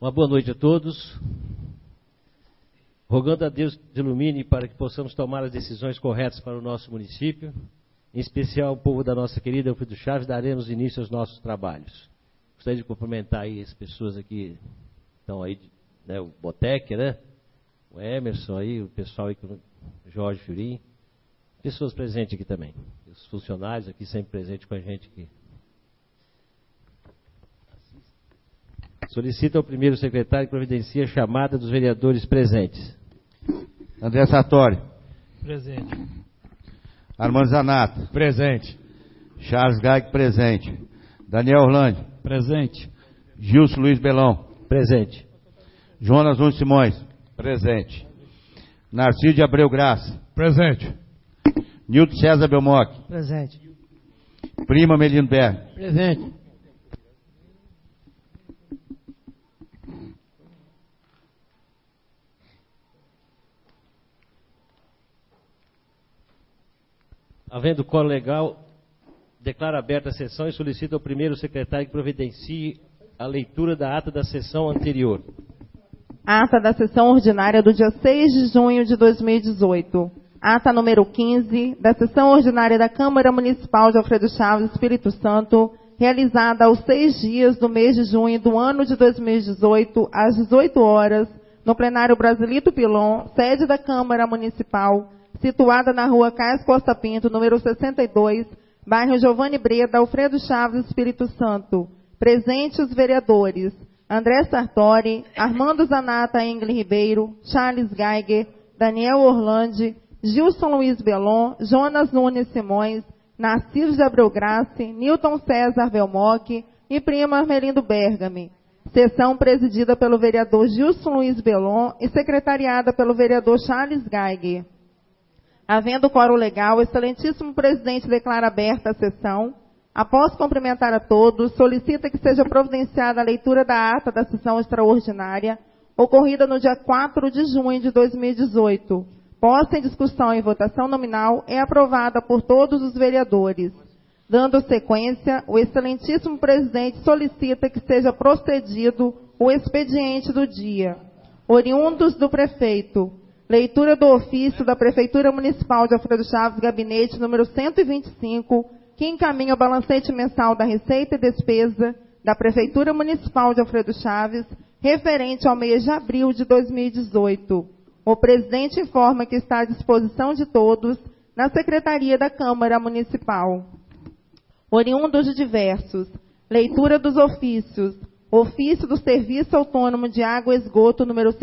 Uma boa noite a todos. Rogando a Deus que ilumine para que possamos tomar as decisões corretas para o nosso município, em especial o povo da nossa querida Alfredo Chaves, daremos início aos nossos trabalhos. Gostaria de cumprimentar aí as pessoas aqui, estão aí, né, o Botec, né? O Emerson aí, o pessoal aí, o Jorge Furim, pessoas presentes aqui também, os funcionários aqui sempre presentes com a gente aqui. Solicita ao primeiro secretário que providencie a chamada dos vereadores presentes. André Sartori. Presente. Armando Zanata. Presente. Charles Gaig, presente. Daniel Orlando. Presente. Gilson Luiz Belão. Presente. Jonas Nunes Simões. Presente. Narciso de Abreu Graça. Presente. Nilton César Belmoc. Presente. Prima Melino Berg. Presente. Havendo quórum legal, declaro aberta a sessão e solicito ao primeiro secretário que providencie a leitura da ata da sessão anterior. Ata da sessão ordinária do dia 6 de junho de 2018. Ata número 15 da sessão ordinária da Câmara Municipal de Alfredo Chaves, Espírito Santo, realizada aos 6 dias do mês de junho do ano de 2018, às 18 horas, no plenário Brasilito Pilon, sede da Câmara Municipal, situada na rua Caes Costa Pinto, número 62, bairro Giovanni Breda, Alfredo Chaves, Espírito Santo. Presentes os vereadores André Sartori, Armando Zanata Engel Ribeiro, Charles Geiger, Daniel Orlandi, Gilson Luiz Belon, Jonas Nunes Simões, Narciso de Abreu Graça, Nilton César Belmoc e prima Armelindo Bergami. Sessão presidida pelo vereador Gilson Luiz Belon e secretariada pelo vereador Charles Geiger. Havendo quórum legal, o excelentíssimo presidente declara aberta a sessão. Após cumprimentar a todos, solicita que seja providenciada a leitura da ata da sessão extraordinária, ocorrida no dia 4 de junho de 2018. Posta em discussão e votação nominal, é aprovada por todos os vereadores. Dando sequência, o excelentíssimo presidente solicita que seja procedido o expediente do dia. Oriundos do prefeito. Leitura do ofício da Prefeitura Municipal de Alfredo Chaves, gabinete número 125, que encaminha o balancete mensal da Receita e Despesa da Prefeitura Municipal de Alfredo Chaves, referente ao mês de abril de 2018. O presidente informa que está à disposição de todos na Secretaria da Câmara Municipal. Oriundos de diversos. Leitura dos ofícios. Ofício do Serviço Autônomo de Água e Esgoto, número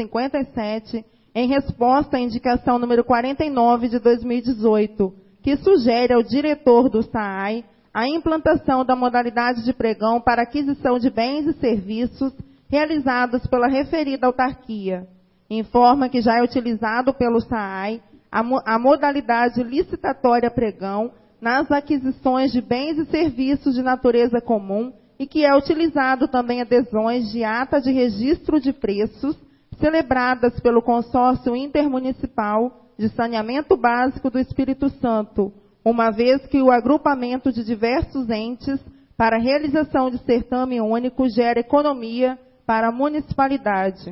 57, em resposta à indicação número 49 de 2018, que sugere ao diretor do SAAI a implantação da modalidade de pregão para aquisição de bens e serviços realizados pela referida autarquia. Informa que já é utilizado pelo SAAI a modalidade licitatória pregão nas aquisições de bens e serviços de natureza comum e que é utilizado também adesões de ata de registro de preços celebradas pelo Consórcio Intermunicipal de Saneamento Básico do Espírito Santo, uma vez que o agrupamento de diversos entes para a realização de certame único gera economia para a municipalidade.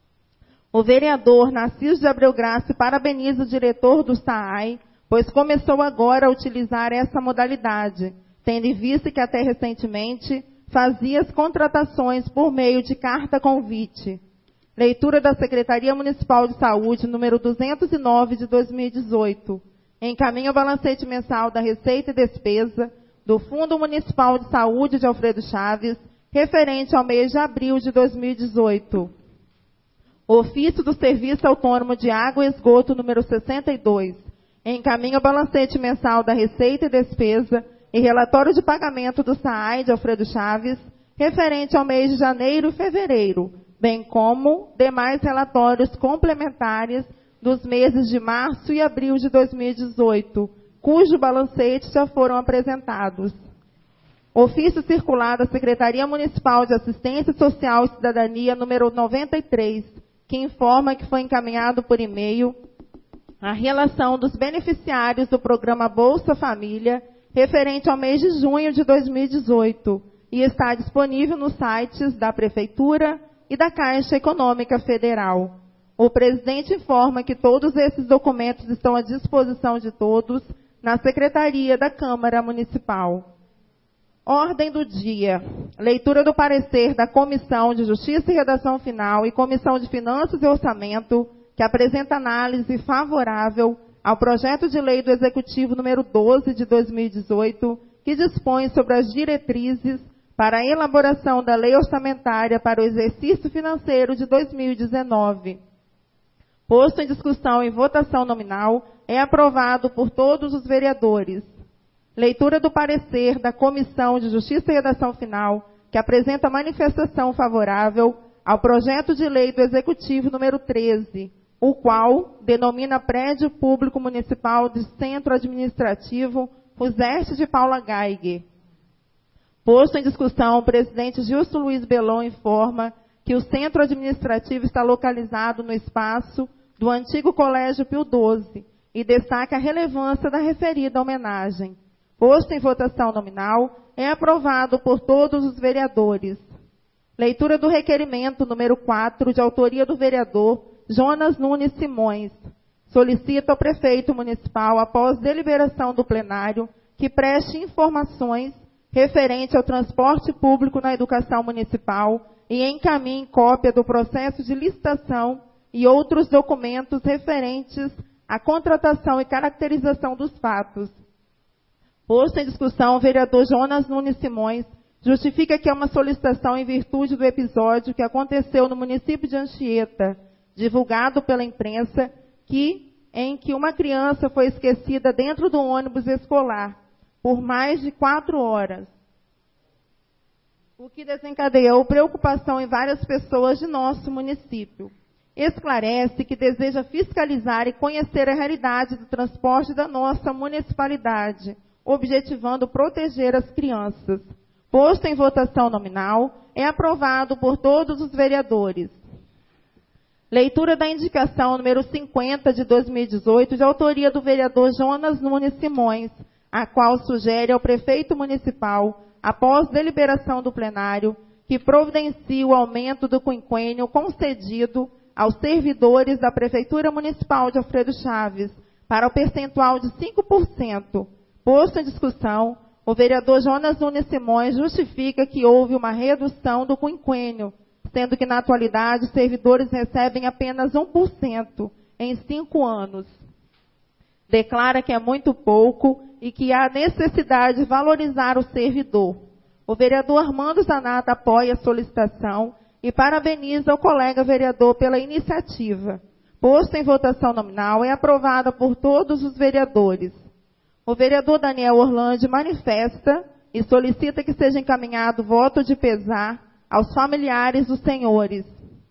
O vereador Narciso de Abreu Graça parabeniza o diretor do SAAI, pois começou agora a utilizar essa modalidade, tendo em vista que até recentemente fazia as contratações por meio de carta-convite. Leitura da Secretaria Municipal de Saúde, número 209 de 2018. Encaminha o balancete mensal da Receita e Despesa do Fundo Municipal de Saúde de Alfredo Chaves, referente ao mês de abril de 2018. Ofício do Serviço Autônomo de Água e Esgoto, número 62. Encaminha o balancete mensal da Receita e Despesa e relatório de pagamento do SAAI de Alfredo Chaves, referente ao mês de janeiro e fevereiro, bem como demais relatórios complementares dos meses de março e abril de 2018, cujo balancete já foram apresentados. Ofício circular da Secretaria Municipal de Assistência Social e Cidadania, número 93, que informa que foi encaminhado por e-mail a relação dos beneficiários do programa Bolsa Família, referente ao mês de junho de 2018, e está disponível nos sites da Prefeitura, e da Caixa Econômica Federal. O presidente informa que todos esses documentos estão à disposição de todos na Secretaria da Câmara Municipal. Ordem do dia. Leitura do parecer da Comissão de Justiça e Redação Final e Comissão de Finanças e Orçamento, que apresenta análise favorável ao projeto de lei do Executivo número 12 de 2018, que dispõe sobre as diretrizes para a elaboração da lei orçamentária para o exercício financeiro de 2019. Posto em discussão e votação nominal, é aprovado por todos os vereadores. Leitura do parecer da Comissão de Justiça e Redação Final, que apresenta manifestação favorável ao projeto de lei do Executivo número 13, o qual denomina Prédio Público Municipal de Centro Administrativo Fuseste de Paula Geiger. Posto em discussão, o presidente Gilson Luiz Belon informa que o centro administrativo está localizado no espaço do antigo Colégio Pio XII e destaca a relevância da referida homenagem. Posto em votação nominal, é aprovado por todos os vereadores. Leitura do requerimento número 4, de autoria do vereador Jonas Nunes Simões. Solicita ao prefeito municipal, após deliberação do plenário, que preste informações referente ao transporte público na educação municipal e encaminhe cópia do processo de licitação e outros documentos referentes à contratação e caracterização dos fatos. Posto em discussão, o vereador Jonas Nunes Simões justifica que é uma solicitação em virtude do episódio que aconteceu no município de Anchieta, divulgado pela imprensa, em que uma criança foi esquecida dentro do ônibus escolar por mais de 4 horas, o que desencadeou preocupação em várias pessoas de nosso município. Esclarece que deseja fiscalizar e conhecer a realidade do transporte da nossa municipalidade, objetivando proteger as crianças. Posto em votação nominal, é aprovado por todos os vereadores. Leitura da indicação número 50 de 2018, de autoria do vereador Jonas Nunes Simões, a qual sugere ao prefeito municipal, após deliberação do plenário, que providencie o aumento do quinquênio concedido aos servidores da Prefeitura Municipal de Alfredo Chaves, para o percentual de 5%. Posto em discussão, o vereador Jonas Nunes Simões justifica que houve uma redução do quinquênio, sendo que, na atualidade, os servidores recebem apenas 1% em 5 anos. Declara que é muito pouco e que há necessidade de valorizar o servidor. O vereador Armando Zanata apoia a solicitação e parabeniza o colega vereador pela iniciativa. Posto em votação nominal, é aprovada por todos os vereadores. O vereador Daniel Orlandi manifesta e solicita que seja encaminhado voto de pesar aos familiares dos senhores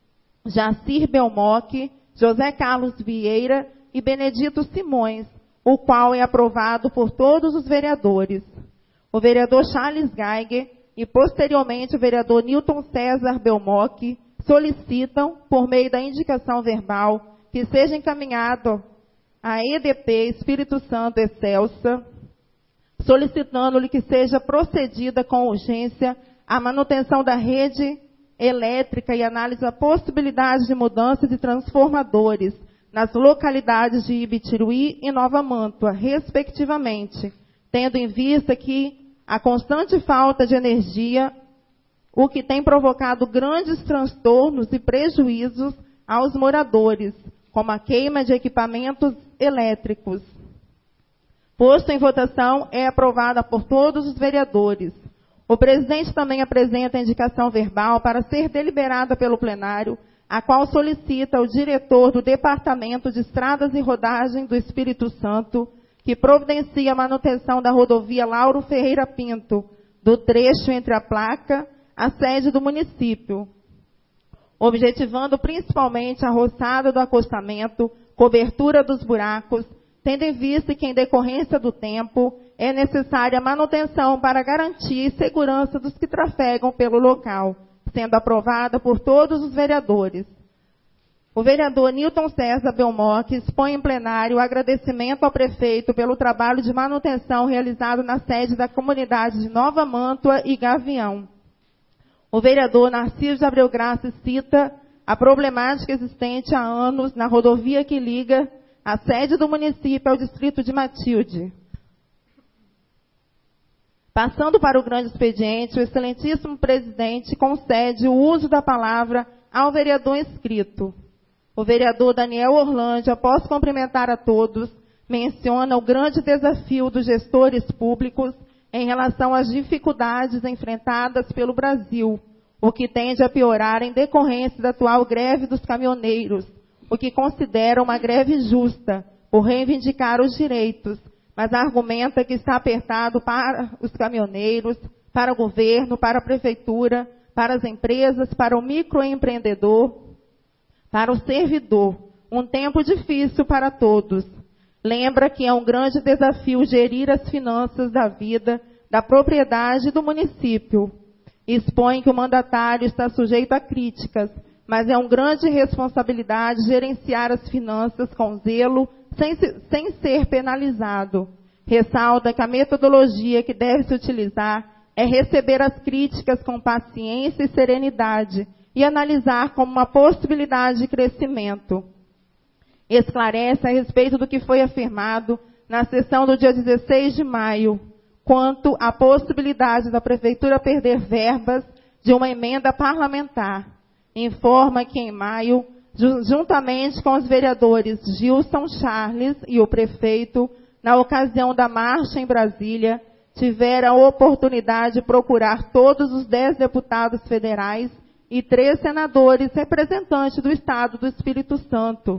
Jacir Belmoc, José Carlos Vieira e Benedito Simões, o qual é aprovado por todos os vereadores. O vereador Charles Geiger e, posteriormente, o vereador Newton César Belmoc solicitam, por meio da indicação verbal, que seja encaminhado à EDP Espírito Santo Excelsa, solicitando-lhe que seja procedida com urgência a manutenção da rede elétrica e análise da possibilidade de mudança de transformadores nas localidades de Ibitiruí e Nova Mantua, respectivamente, tendo em vista que a constante falta de energia, o que tem provocado grandes transtornos e prejuízos aos moradores, como a queima de equipamentos elétricos. Posto em votação, é aprovada por todos os vereadores. O presidente também apresenta a indicação verbal para ser deliberada pelo plenário, a qual solicita ao diretor do Departamento de Estradas e Rodagem do Espírito Santo que providencie a manutenção da rodovia Lauro Ferreira Pinto, do trecho entre a placa e a sede do município, objetivando principalmente a roçada do acostamento, cobertura dos buracos, tendo em vista que, em decorrência do tempo, é necessária a manutenção para garantir a segurança dos que trafegam pelo local, sendo aprovada por todos os vereadores. O vereador Newton César Belmoc expõe em plenário o agradecimento ao prefeito pelo trabalho de manutenção realizado na sede da comunidade de Nova Mantua e Gavião. O vereador Narciso de Abreu Graça cita a problemática existente há anos na rodovia que liga a sede do município ao distrito de Matilde. Passando para o grande expediente, o excelentíssimo presidente concede o uso da palavra ao vereador inscrito. O vereador Daniel Orlandi, após cumprimentar a todos, menciona o grande desafio dos gestores públicos em relação às dificuldades enfrentadas pelo Brasil, o que tende a piorar em decorrência da atual greve dos caminhoneiros, o que considera uma greve justa, por reivindicar os direitos, mas argumenta que está apertado para os caminhoneiros, para o governo, para a prefeitura, para as empresas, para o microempreendedor, para o servidor. Um tempo difícil para todos. Lembra que é um grande desafio gerir as finanças da vida, da propriedade do município. Expõe que o mandatário está sujeito a críticas, mas é uma grande responsabilidade gerenciar as finanças com zelo, sem ser penalizado. Ressalta que a metodologia que deve se utilizar é receber as críticas com paciência e serenidade e analisar como uma possibilidade de crescimento. Esclarece a respeito do que foi afirmado na sessão do dia 16 de maio, quanto à possibilidade da Prefeitura perder verbas de uma emenda parlamentar. Informa que em maio, juntamente com os vereadores Gilson Charles e o prefeito, na ocasião da marcha em Brasília, tiveram a oportunidade de procurar todos os 10 deputados federais e 3 senadores representantes do Estado do Espírito Santo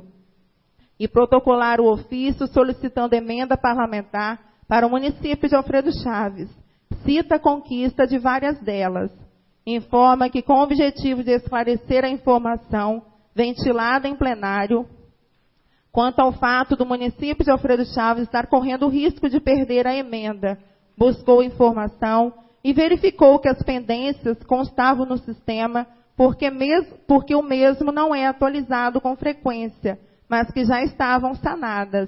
e protocolar o ofício solicitando emenda parlamentar para o município de Alfredo Chaves. Cita a conquista de várias delas. Informa que, com o objetivo de esclarecer a informação ventilada em plenário, quanto ao fato do município de Alfredo Chaves estar correndo o risco de perder a emenda, buscou informação e verificou que as pendências constavam no sistema porque o mesmo não é atualizado com frequência, mas que já estavam sanadas.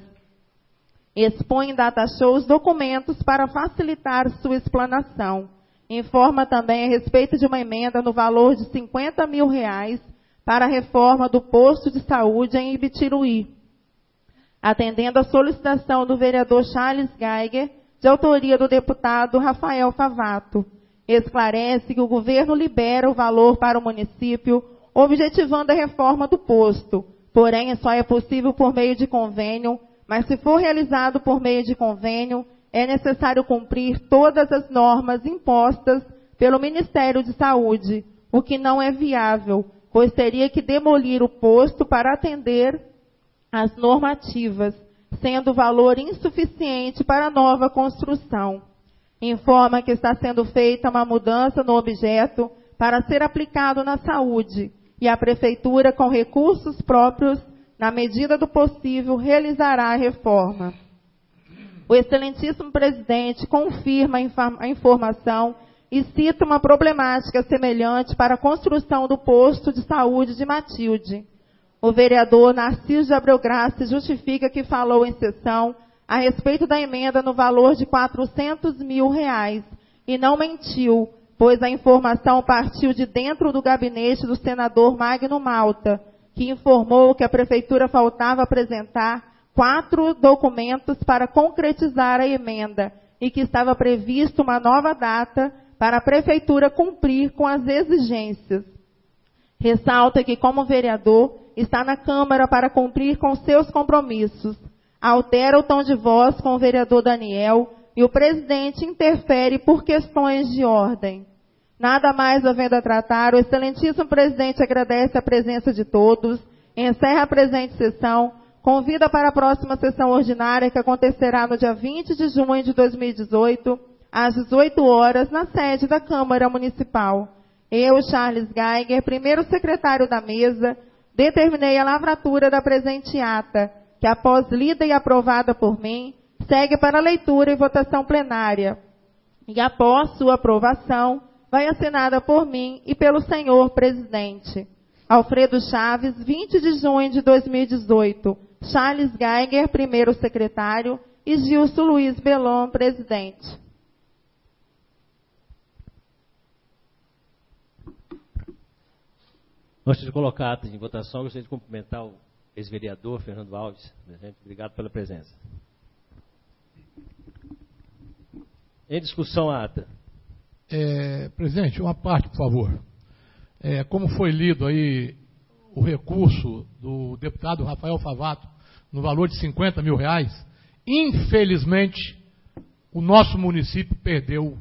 Expõe em data show os documentos para facilitar sua explanação. Informa também a respeito de uma emenda no valor de R$50 mil para a reforma do posto de saúde em Ibitiruí, atendendo a solicitação do vereador Charles Geiger, de autoria do deputado Rafael Favato. Esclarece que o governo libera o valor para o município, objetivando a reforma do posto. Porém, só é possível por meio de convênio, mas se for realizado por meio de convênio, é necessário cumprir todas as normas impostas pelo Ministério de Saúde, o que não é viável, pois teria que demolir o posto para atender às normativas, sendo o valor insuficiente para a nova construção. Informa que está sendo feita uma mudança no objeto para ser aplicado na saúde, e a Prefeitura, com recursos próprios, na medida do possível, realizará a reforma. O excelentíssimo presidente confirma a informação e cita uma problemática semelhante para a construção do posto de saúde de Matilde. O vereador Narciso de Abreu Graça justifica que falou em sessão a respeito da emenda no valor de R$400 mil e não mentiu, pois a informação partiu de dentro do gabinete do senador Magno Malta, que informou que a Prefeitura faltava apresentar 4 documentos para concretizar a emenda e que estava previsto uma nova data para a Prefeitura cumprir com as exigências. Ressalta que, como vereador, está na Câmara para cumprir com seus compromissos. Altera o tom de voz com o vereador Daniel e o presidente interfere por questões de ordem. Nada mais havendo a tratar, o excelentíssimo presidente agradece a presença de todos, encerra a presente sessão, convida para a próxima sessão ordinária, que acontecerá no dia 20 de junho de 2018, às 18 horas, na sede da Câmara Municipal. Eu, Charles Geiger, primeiro secretário da mesa, determinei a lavratura da presente ata, que após lida e aprovada por mim, segue para leitura e votação plenária. E após sua aprovação, vai assinada por mim e pelo senhor presidente. Alfredo Chaves, 20 de junho de 2018. Charles Geiger, primeiro secretário, e Gilson Luiz Belon, presidente. Antes de colocar a ata em votação, gostaria de cumprimentar o ex-vereador Fernando Alves. Presente. Obrigado pela presença. Em discussão a ata. Presidente, uma parte, por favor. Como foi lido aí o recurso do deputado Rafael Favato no valor de R$50 mil, infelizmente, o nosso município perdeu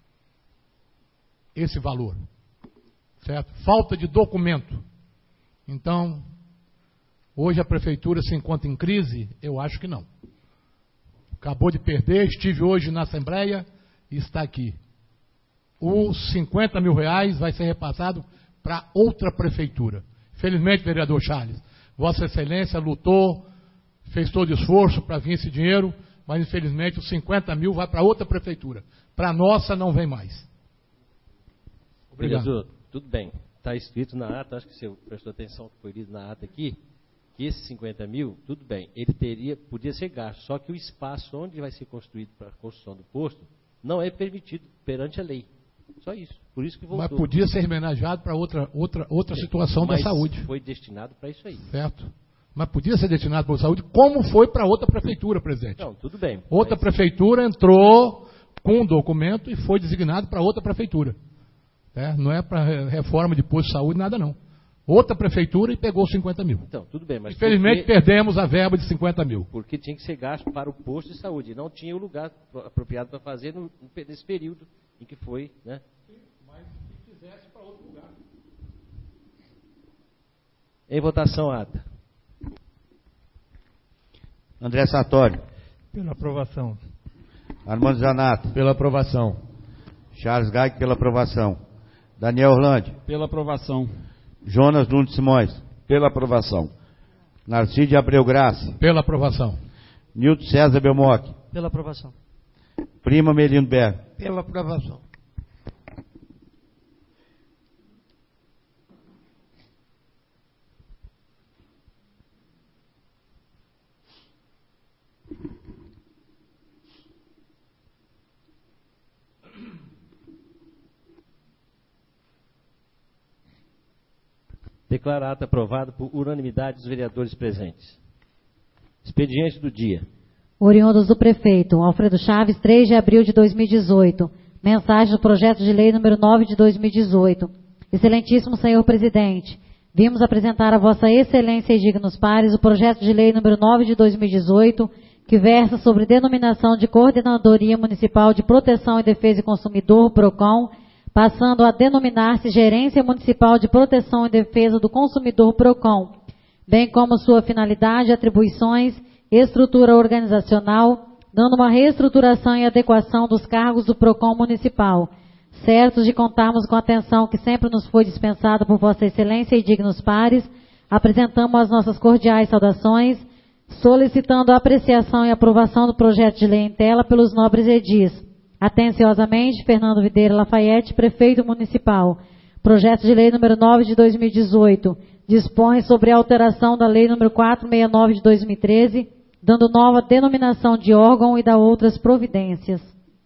esse valor. Certo? Falta de documento. Então, hoje a prefeitura se encontra em crise? Eu acho que não. Acabou de perder, estive hoje na Assembleia e está aqui. Os R$50 mil vai ser repassado para outra prefeitura. Felizmente, vereador Charles, Vossa Excelência lutou, fez todo o esforço para vir esse dinheiro, mas infelizmente os R$50 mil vai para outra prefeitura. Para a nossa não vem mais. Obrigado. Vereador, tudo bem. Está escrito na ata, acho que você prestou atenção que foi lido na ata aqui, que esses 50 mil, tudo bem, ele podia ser gasto, só que o espaço onde vai ser construído para a construção do posto não é permitido perante a lei. Só isso. Por isso que voltou. Mas podia ser homenageado para outra situação da saúde. Foi destinado para isso aí. Certo. Mas podia ser destinado para a saúde, como foi para outra prefeitura, presidente. Não, tudo bem. Outra prefeitura entrou com um documento e foi designado para outra prefeitura. Não é para reforma de posto de saúde, nada não. Outra prefeitura e pegou 50 mil. Então, tudo bem. Mas infelizmente perdemos a verba de 50 mil. Porque tinha que ser gasto para o posto de saúde. Não tinha o lugar apropriado para fazer nesse período em que foi, né? Sim, mas se fizesse para outro lugar. Em votação, ata. André Sartori. Pela aprovação. Armando Zanato. Pela aprovação. Charles Gaig, pela aprovação. Daniel Orlandi. Pela aprovação. Jonas Nunes Simões. Pela aprovação. Narcídio Abreu Graça. Pela aprovação. Nilton César Belmoc. Pela aprovação. Prima Melino Berg. Pela aprovação. Declaro a ata aprovada por unanimidade dos vereadores presentes. Expediente do dia. Oriundos do prefeito Alfredo Chaves, 3 de abril de 2018. Mensagem do projeto de lei número 9 de 2018. Excelentíssimo senhor presidente, vimos apresentar a vossa excelência e dignos pares o projeto de lei número 9 de 2018, que versa sobre denominação de Coordenadoria Municipal de Proteção e Defesa do Consumidor, PROCON, passando a denominar-se Gerência Municipal de Proteção e Defesa do Consumidor, PROCON, bem como sua finalidade, atribuições, estrutura organizacional, dando uma reestruturação e adequação dos cargos do PROCON municipal. Certos de contarmos com a atenção que sempre nos foi dispensada por Vossa Excelência e dignos pares, apresentamos as nossas cordiais saudações, solicitando a apreciação e aprovação do projeto de lei em tela pelos nobres edis. Atenciosamente, Fernando Videira Lafayette, prefeito municipal. Projeto de lei número 9 de 2018 dispõe sobre a alteração da lei número 469 de 2013, dando nova denominação de órgão e da outras providências.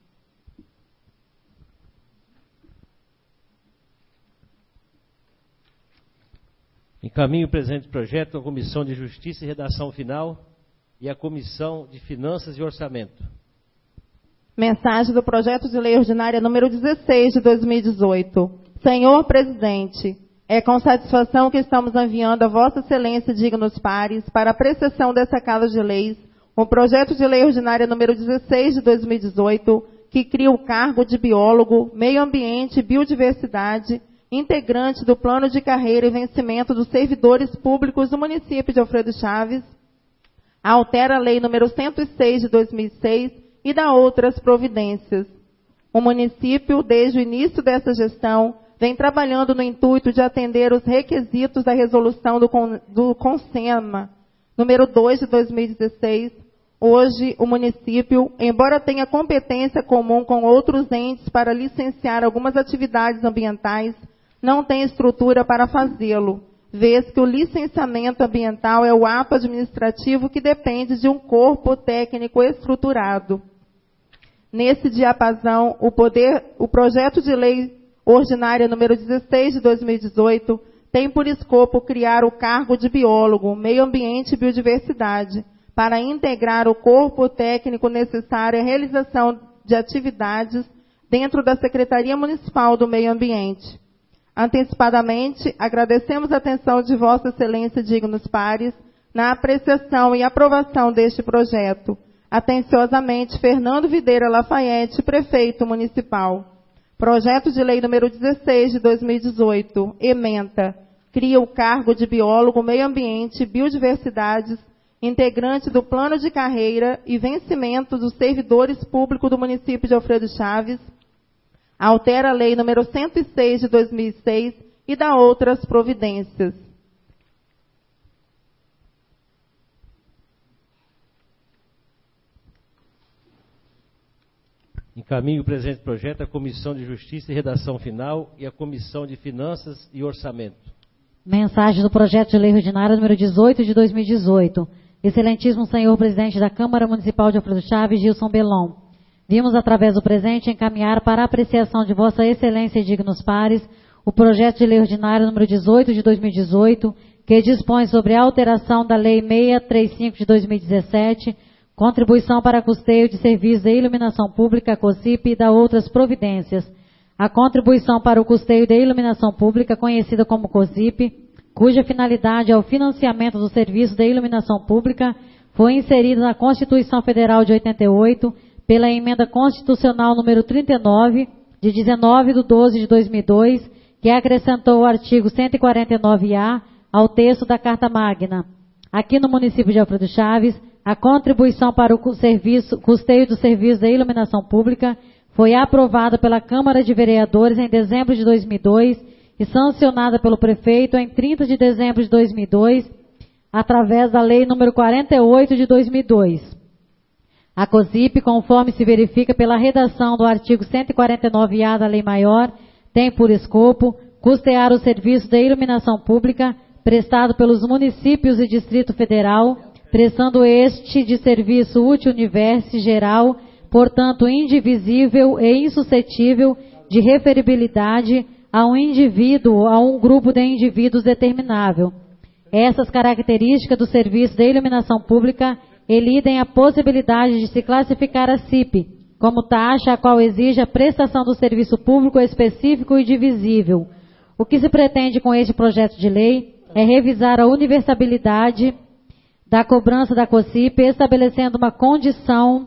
Encaminho o presente projeto à Comissão de Justiça e Redação Final e à Comissão de Finanças e Orçamento. Mensagem do projeto de lei ordinária número 16 de 2018. Senhor presidente, é com satisfação que estamos enviando a Vossa Excelência e dignos pares para apreciação dessa Casa de Leis o projeto de lei ordinária número 16 de 2018, que cria o cargo de biólogo, meio ambiente e biodiversidade, integrante do plano de carreira e vencimento dos servidores públicos do município de Alfredo Chaves, altera a lei número 106 de 2006 e dá outras providências. O município, desde o início dessa gestão, vem trabalhando no intuito de atender os requisitos da resolução do CONSEMA, número 2 de 2016. Hoje, o município, embora tenha competência comum com outros entes para licenciar algumas atividades ambientais, não tem estrutura para fazê-lo, vez que o licenciamento ambiental é o ato administrativo que depende de um corpo técnico estruturado. Nesse diapasão, o projeto de lei ordinária número 16 de 2018 tem por escopo criar o cargo de biólogo, meio ambiente e biodiversidade, para integrar o corpo técnico necessário à realização de atividades dentro da Secretaria Municipal do Meio Ambiente. Antecipadamente, agradecemos a atenção de Vossa Excelência, dignos pares, na apreciação e aprovação deste projeto. Atenciosamente, Fernando Videira Lafayette, Prefeito Municipal. Projeto de Lei número 16 de 2018, ementa, cria o cargo de biólogo, meio ambiente e biodiversidades, integrante do plano de carreira e vencimento dos servidores públicos do município de Alfredo Chaves, altera a Lei número 106 de 2006 e dá outras providências. Encaminho o presente projeto à Comissão de Justiça e Redação Final e à Comissão de Finanças e Orçamento. Mensagem do projeto de lei ordinária número 18 de 2018. Excelentíssimo senhor presidente da Câmara Municipal de Alfredo Chaves, Gilson Belon. Vimos, através do presente, encaminhar para a apreciação de Vossa Excelência e dignos pares o projeto de lei ordinária número 18 de 2018, que dispõe sobre a alteração da Lei 635 de 2017, contribuição para custeio de serviços de iluminação pública, COSIP, e da outras providências. A contribuição para o custeio de iluminação pública, conhecida como COSIP, cuja finalidade é o financiamento do serviço de iluminação pública, foi inserida na Constituição Federal de 88, pela Emenda Constitucional número 39, de 19 de 12 de 2002, que acrescentou o artigo 149-A ao texto da Carta Magna. Aqui no município de Alfredo Chaves, a contribuição para o custeio do serviço de iluminação pública foi aprovada pela Câmara de Vereadores em dezembro de 2002 e sancionada pelo prefeito em 30 de dezembro de 2002, através da Lei número 48 de 2002. A COSIP, conforme se verifica pela redação do artigo 149-A da Lei Maior, tem por escopo custear o serviço de iluminação pública prestado pelos municípios e Distrito Federal, prestando este de serviço útil universo geral, portanto indivisível e insuscetível de referibilidade a um indivíduo ou a um grupo de indivíduos determinável. Essas características do serviço de iluminação pública elidem a possibilidade de se classificar a CIP como taxa a qual exige a prestação do serviço público específico e divisível. O que se pretende com este projeto de lei é revisar a universabilidade da cobrança da COSIP, estabelecendo uma condição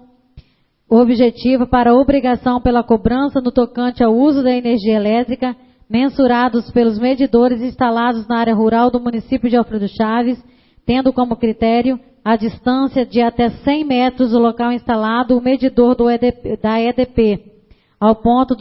objetiva para a obrigação pela cobrança no tocante ao uso da energia elétrica, mensurados pelos medidores instalados na área rural do município de Alfredo Chaves, tendo como critério a distância de até 100 metros do local instalado o medidor da EDP, ao ponto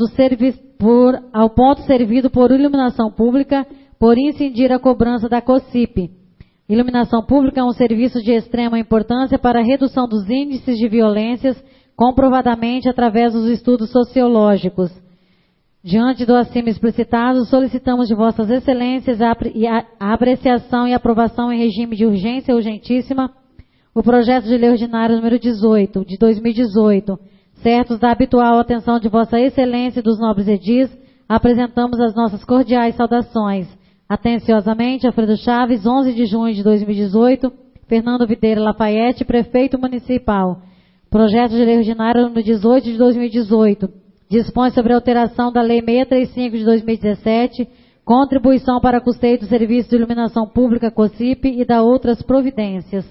servido por iluminação pública, por incidir a cobrança da COSIP. Iluminação pública é um serviço de extrema importância para a redução dos índices de violências, comprovadamente através dos estudos sociológicos. Diante do acima explicitado, solicitamos de Vossas Excelências a apreciação e aprovação em regime de urgência urgentíssima o projeto de lei ordinário número 18, de 2018. Certos da habitual atenção de Vossa Excelência e dos nobres edis, apresentamos as nossas cordiais saudações. Atenciosamente, Alfredo Chaves, 11 de junho de 2018, Fernando Videira Lafayette, Prefeito Municipal. Projeto de lei ordinário número 18 de 2018. Dispõe sobre a alteração da Lei 635 de 2017, contribuição para custeio do serviço de iluminação pública COSIP e da outras providências.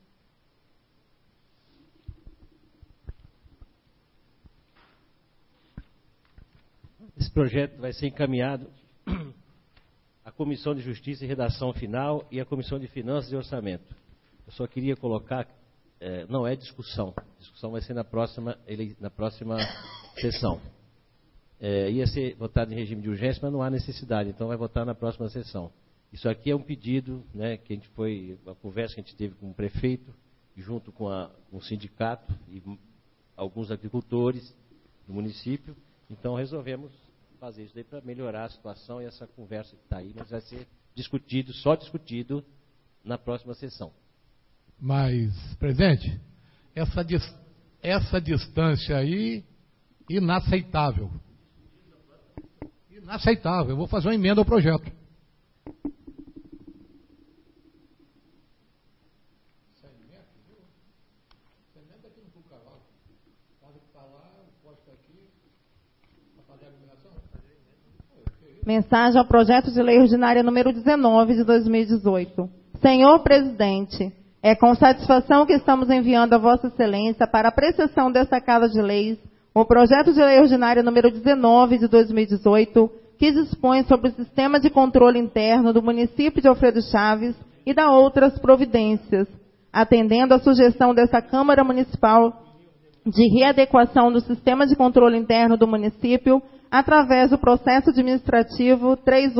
Esse projeto vai ser encaminhado à Comissão de Justiça e Redação Final e à Comissão de Finanças e Orçamento. Eu só queria colocar, não é discussão, a discussão vai ser na próxima sessão. Ia ser votado em regime de urgência, mas não há necessidade, então vai votar na próxima sessão. Isso aqui é um pedido, né, que uma conversa que a gente teve com o prefeito, junto com o sindicato e alguns agricultores do município, então resolvemos fazer isso daí para melhorar a situação e essa conversa que está aí, mas vai ser só discutido na próxima sessão. Mas, presidente, essa distância aí, inaceitável. Inaceitável. Eu vou fazer uma emenda ao projeto. Mensagem ao projeto de lei ordinária número 19 de 2018. Senhor presidente, é com satisfação que estamos enviando a Vossa Excelência para apreciação desta Casa de Leis o projeto de lei ordinária número 19 de 2018, que dispõe sobre o sistema de controle interno do município de Alfredo Chaves e da outras providências, atendendo à sugestão dessa Câmara Municipal de readequação do sistema de controle interno do município através do processo administrativo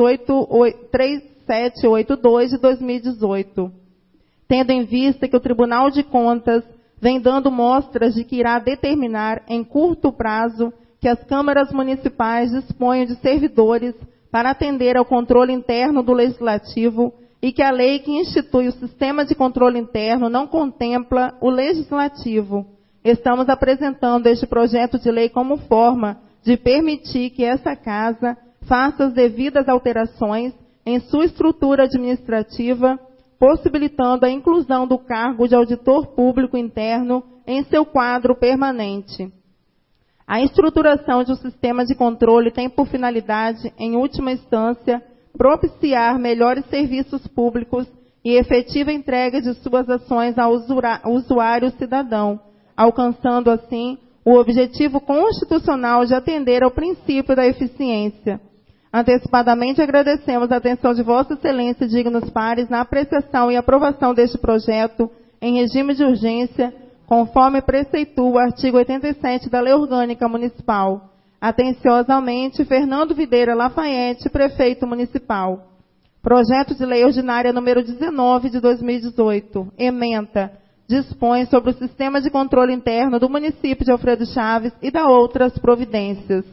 3782 de 2018. Tendo em vista que o Tribunal de Contas vem dando mostras de que irá determinar em curto prazo que as câmaras municipais disponham de servidores para atender ao controle interno do Legislativo e que a lei que institui o sistema de controle interno não contempla o Legislativo, estamos apresentando este projeto de lei como forma de permitir que essa Casa faça as devidas alterações em sua estrutura administrativa, possibilitando a inclusão do cargo de auditor público interno em seu quadro permanente. A estruturação de um sistema de controle tem por finalidade, em última instância, propiciar melhores serviços públicos e efetiva entrega de suas ações ao usuário cidadão, alcançando assim o objetivo constitucional de atender ao princípio da eficiência. Antecipadamente agradecemos a atenção de Vossa Excelência e dignos pares na apreciação e aprovação deste projeto em regime de urgência, conforme preceitua o artigo 87 da Lei Orgânica Municipal. Atenciosamente, Fernando Videira Lafayette, Prefeito Municipal. Projeto de Lei Ordinária número 19 de 2018. Ementa. Dispõe sobre o sistema de controle interno do município de Alfredo Chaves e da outras providências.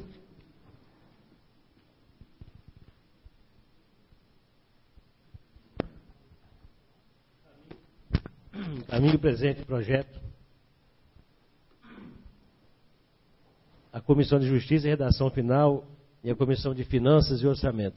Amigo presente, projeto. A Comissão de Justiça e Redação Final e a Comissão de Finanças e Orçamento.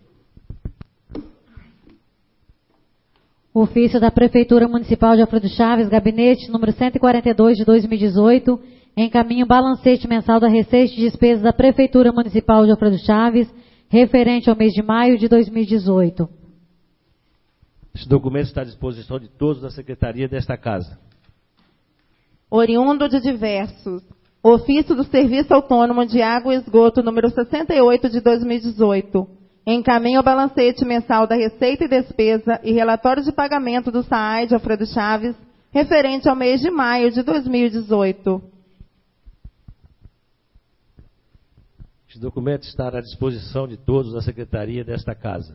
Ofício da Prefeitura Municipal de Alfredo Chaves, gabinete número 142 de 2018, encaminha o balancete mensal da receita e despesas da Prefeitura Municipal de Alfredo Chaves, referente ao mês de maio de 2018. Esse documento está à disposição de todos da Secretaria desta Casa. Oriundo de diversos. Ofício do Serviço Autônomo de Água e Esgoto número 68 de 2018. Encaminha o balancete mensal da receita e despesa e relatório de pagamento do SAAI de Alfredo Chaves, referente ao mês de maio de 2018. Este documento estará à disposição de todos da Secretaria desta Casa.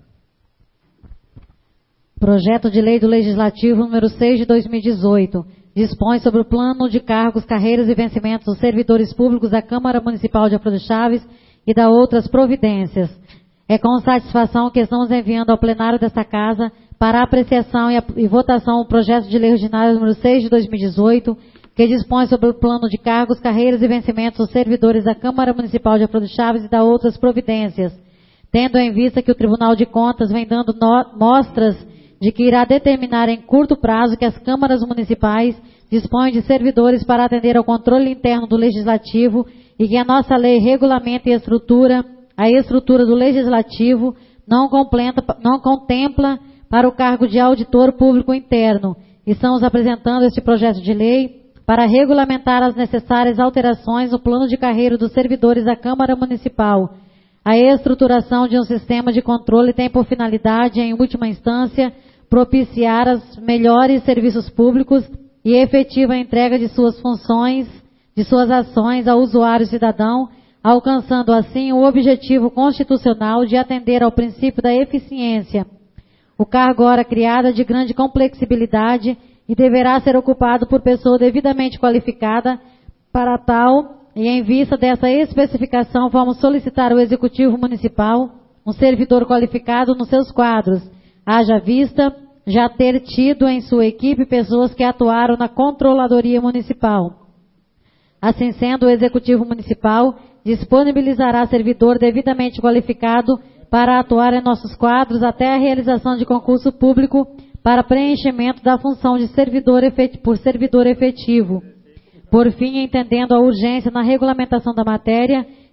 Projeto de Lei do Legislativo número 6 de 2018. Dispõe sobre o plano de cargos, carreiras e vencimentos dos servidores públicos da Câmara Municipal de Alfredo Chaves e da outras providências. É com satisfação que estamos enviando ao plenário desta Casa para apreciação e votação o projeto de lei ordinário número 6 de 2018, que dispõe sobre o plano de cargos, carreiras e vencimentos dos servidores da Câmara Municipal de Alfredo Chaves e da outras providências, tendo em vista que o Tribunal de Contas vem dando mostras de que irá determinar em curto prazo que as câmaras municipais dispõem de servidores para atender ao controle interno do Legislativo e que a nossa lei regulamenta e a estrutura do Legislativo não contempla para o cargo de auditor público interno. Estamos apresentando este projeto de lei para regulamentar as necessárias alterações no plano de carreira dos servidores da Câmara Municipal. A estruturação de um sistema de controle tem por finalidade, em última instância, propiciar os melhores serviços públicos e efetiva entrega de suas funções, de suas ações ao usuário cidadão, alcançando assim o objetivo constitucional de atender ao princípio da eficiência. O cargo ora criado é de grande complexibilidade e deverá ser ocupado por pessoa devidamente qualificada para tal, e em vista dessa especificação, vamos solicitar ao Executivo Municipal um servidor qualificado nos seus quadros, haja vista já ter tido em sua equipe pessoas que atuaram na Controladoria Municipal. Assim sendo, o Executivo Municipal disponibilizará servidor devidamente qualificado para atuar em nossos quadros até a realização de concurso público para preenchimento da função de servidor efetivo. Por fim, entendendo a urgência na regulamentação da matéria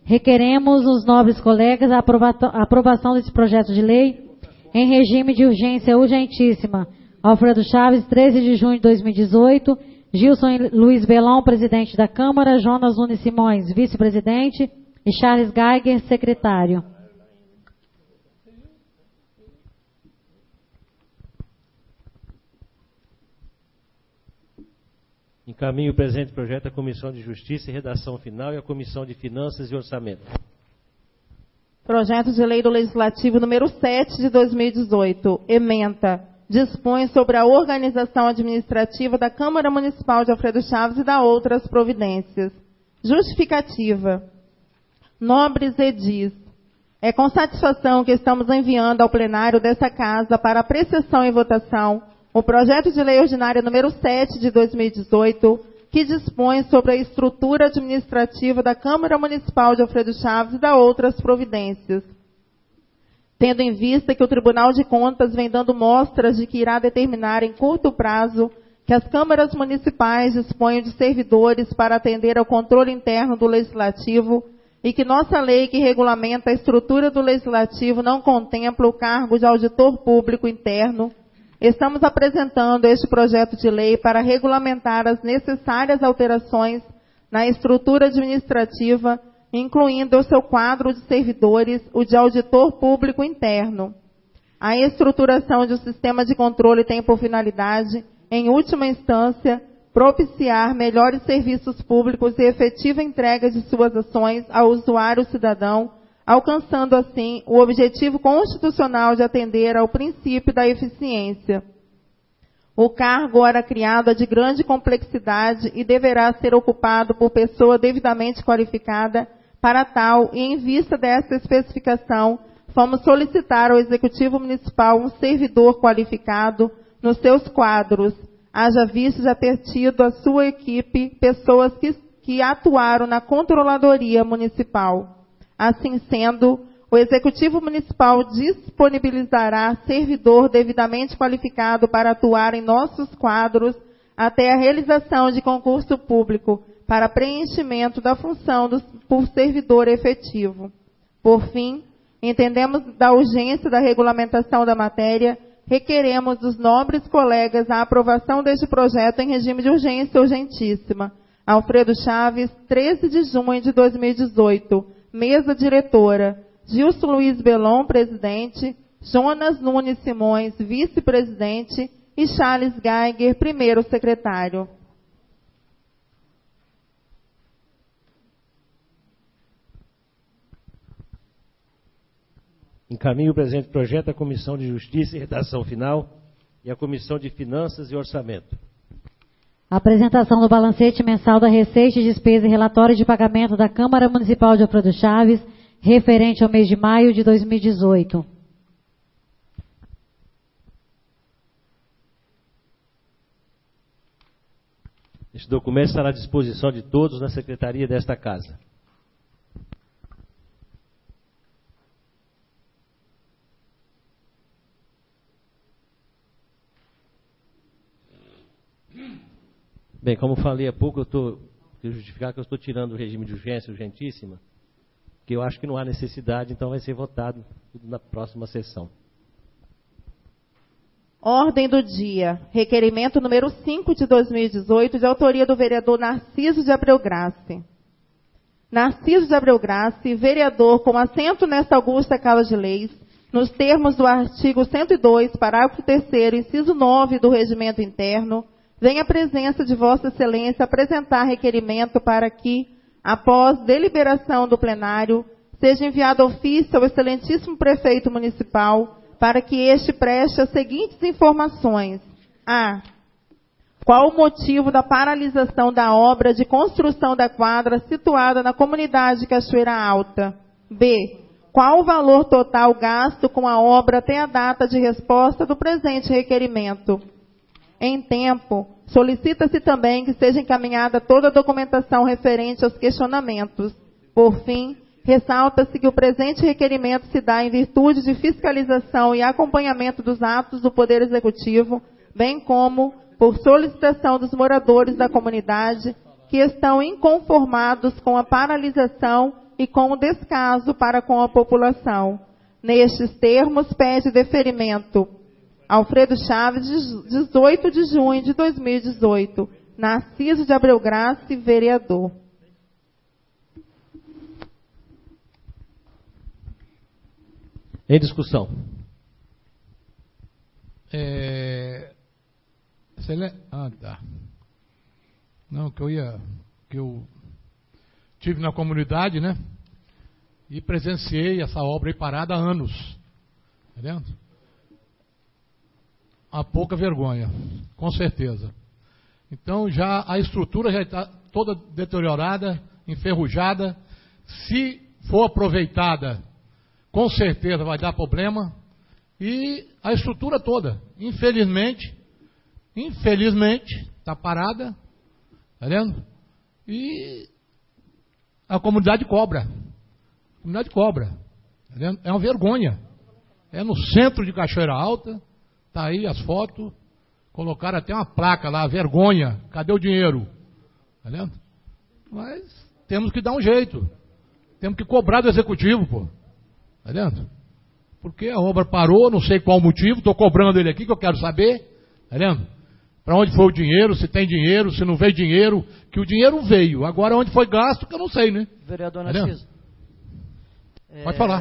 requeremos os nobres colegas a aprovação desse projeto de lei em regime de urgência urgentíssima. Alfredo Chaves, 13 de junho de 2018, Gilson Luiz Belão, presidente da Câmara, Jonas Nunes Simões, vice-presidente, e Charles Geiger, secretário. Encaminho o presente projeto à Comissão de Justiça e Redação Final e à Comissão de Finanças e Orçamento. Projeto de Lei do Legislativo número 7 de 2018, ementa, dispõe sobre a organização administrativa da Câmara Municipal de Alfredo Chaves e da outras providências. Justificativa. Nobres edis, é com satisfação que estamos enviando ao plenário desta Casa para apreciação e votação o projeto de lei ordinária número 7 de 2018, que dispõe sobre a estrutura administrativa da Câmara Municipal de Alfredo Chaves e da outras providências. Tendo em vista que o Tribunal de Contas vem dando mostras de que irá determinar em curto prazo que as câmaras municipais disponham de servidores para atender ao controle interno do Legislativo e que nossa lei que regulamenta a estrutura do Legislativo não contempla o cargo de auditor público interno, estamos apresentando este projeto de lei para regulamentar as necessárias alterações na estrutura administrativa, incluindo o seu quadro de servidores, o de auditor público interno. A estruturação de um sistema de controle tem por finalidade, em última instância, propiciar melhores serviços públicos e efetiva entrega de suas ações ao usuário cidadão, alcançando assim o objetivo constitucional de atender ao princípio da eficiência. O cargo, ora criado, é de grande complexidade e deverá ser ocupado por pessoa devidamente qualificada para tal, e em vista dessa especificação, fomos solicitar ao Executivo Municipal um servidor qualificado nos seus quadros, haja visto já ter tido a sua equipe pessoas que atuaram na Controladoria Municipal. Assim sendo, o Executivo Municipal disponibilizará servidor devidamente qualificado para atuar em nossos quadros até a realização de concurso público para preenchimento da função por servidor efetivo. Por fim, entendemos da urgência da regulamentação da matéria, requeremos dos nobres colegas a aprovação deste projeto em regime de urgência urgentíssima. Alfredo Chaves, 13 de junho de 2018. Mesa diretora, Gilson Luiz Belon, presidente, Jonas Nunes Simões, vice-presidente, e Charles Geiger, primeiro secretário. Encaminho o presente projeto à Comissão de Justiça e Redação Final e à Comissão de Finanças e Orçamento. Apresentação do balancete mensal da Receita e Despesa e relatório de pagamento da Câmara Municipal de Alfredo Chaves, referente ao mês de maio de 2018. Este documento estará à disposição de todos na secretaria desta Casa. Bem, como falei há pouco, eu estou justificar que eu estou tirando o regime de urgência urgentíssima, que eu acho que não há necessidade, então vai ser votado na próxima sessão. Ordem do dia. Requerimento número 5 de 2018, de autoria do vereador Narciso de Abreu Grace. Narciso de Abreu Grace, vereador com assento nesta augusta Casa de Leis, nos termos do artigo 102, parágrafo 3º, inciso 9 do Regimento Interno, vem à presença de Vossa Excelência apresentar requerimento para que, após deliberação do plenário, seja enviado ofício ao excelentíssimo prefeito municipal para que este preste as seguintes informações. A. Qual o motivo da paralisação da obra de construção da quadra situada na comunidade Cachoeira Alta? B. Qual o valor total gasto com a obra até a data de resposta do presente requerimento? Em tempo, solicita-se também que seja encaminhada toda a documentação referente aos questionamentos. Por fim, ressalta-se que o presente requerimento se dá em virtude de fiscalização e acompanhamento dos atos do Poder Executivo, bem como por solicitação dos moradores da comunidade que estão inconformados com a paralisação e com descaso para com a população. Nestes termos, pede deferimento. Alfredo Chaves, 18 de junho de 2018. Narciso de Abreu Graça, vereador. Em discussão. Tá. Não, que eu tive na comunidade, né? E presenciei essa obra aí parada há anos. Entendeu? Há pouca vergonha, com certeza. Então já a estrutura já está toda deteriorada, enferrujada. Se for aproveitada, com certeza vai dar problema. E a estrutura toda, infelizmente, está parada, tá vendo? E a comunidade cobra. A comunidade cobra. Tá vendo? É uma vergonha. É no centro de Cachoeira Alta, tá aí as fotos, colocaram até uma placa lá, vergonha, cadê o dinheiro? Tá vendo? Mas temos que dar um jeito. Temos que cobrar do executivo, pô. Tá vendo? Porque a obra parou, não sei qual o motivo, estou cobrando ele aqui que eu quero saber. Tá vendo? Para onde foi o dinheiro, se tem dinheiro, se não veio dinheiro, que o dinheiro veio. Agora onde foi gasto, que eu não sei, né? Vereador Tá Narciso. Pode falar.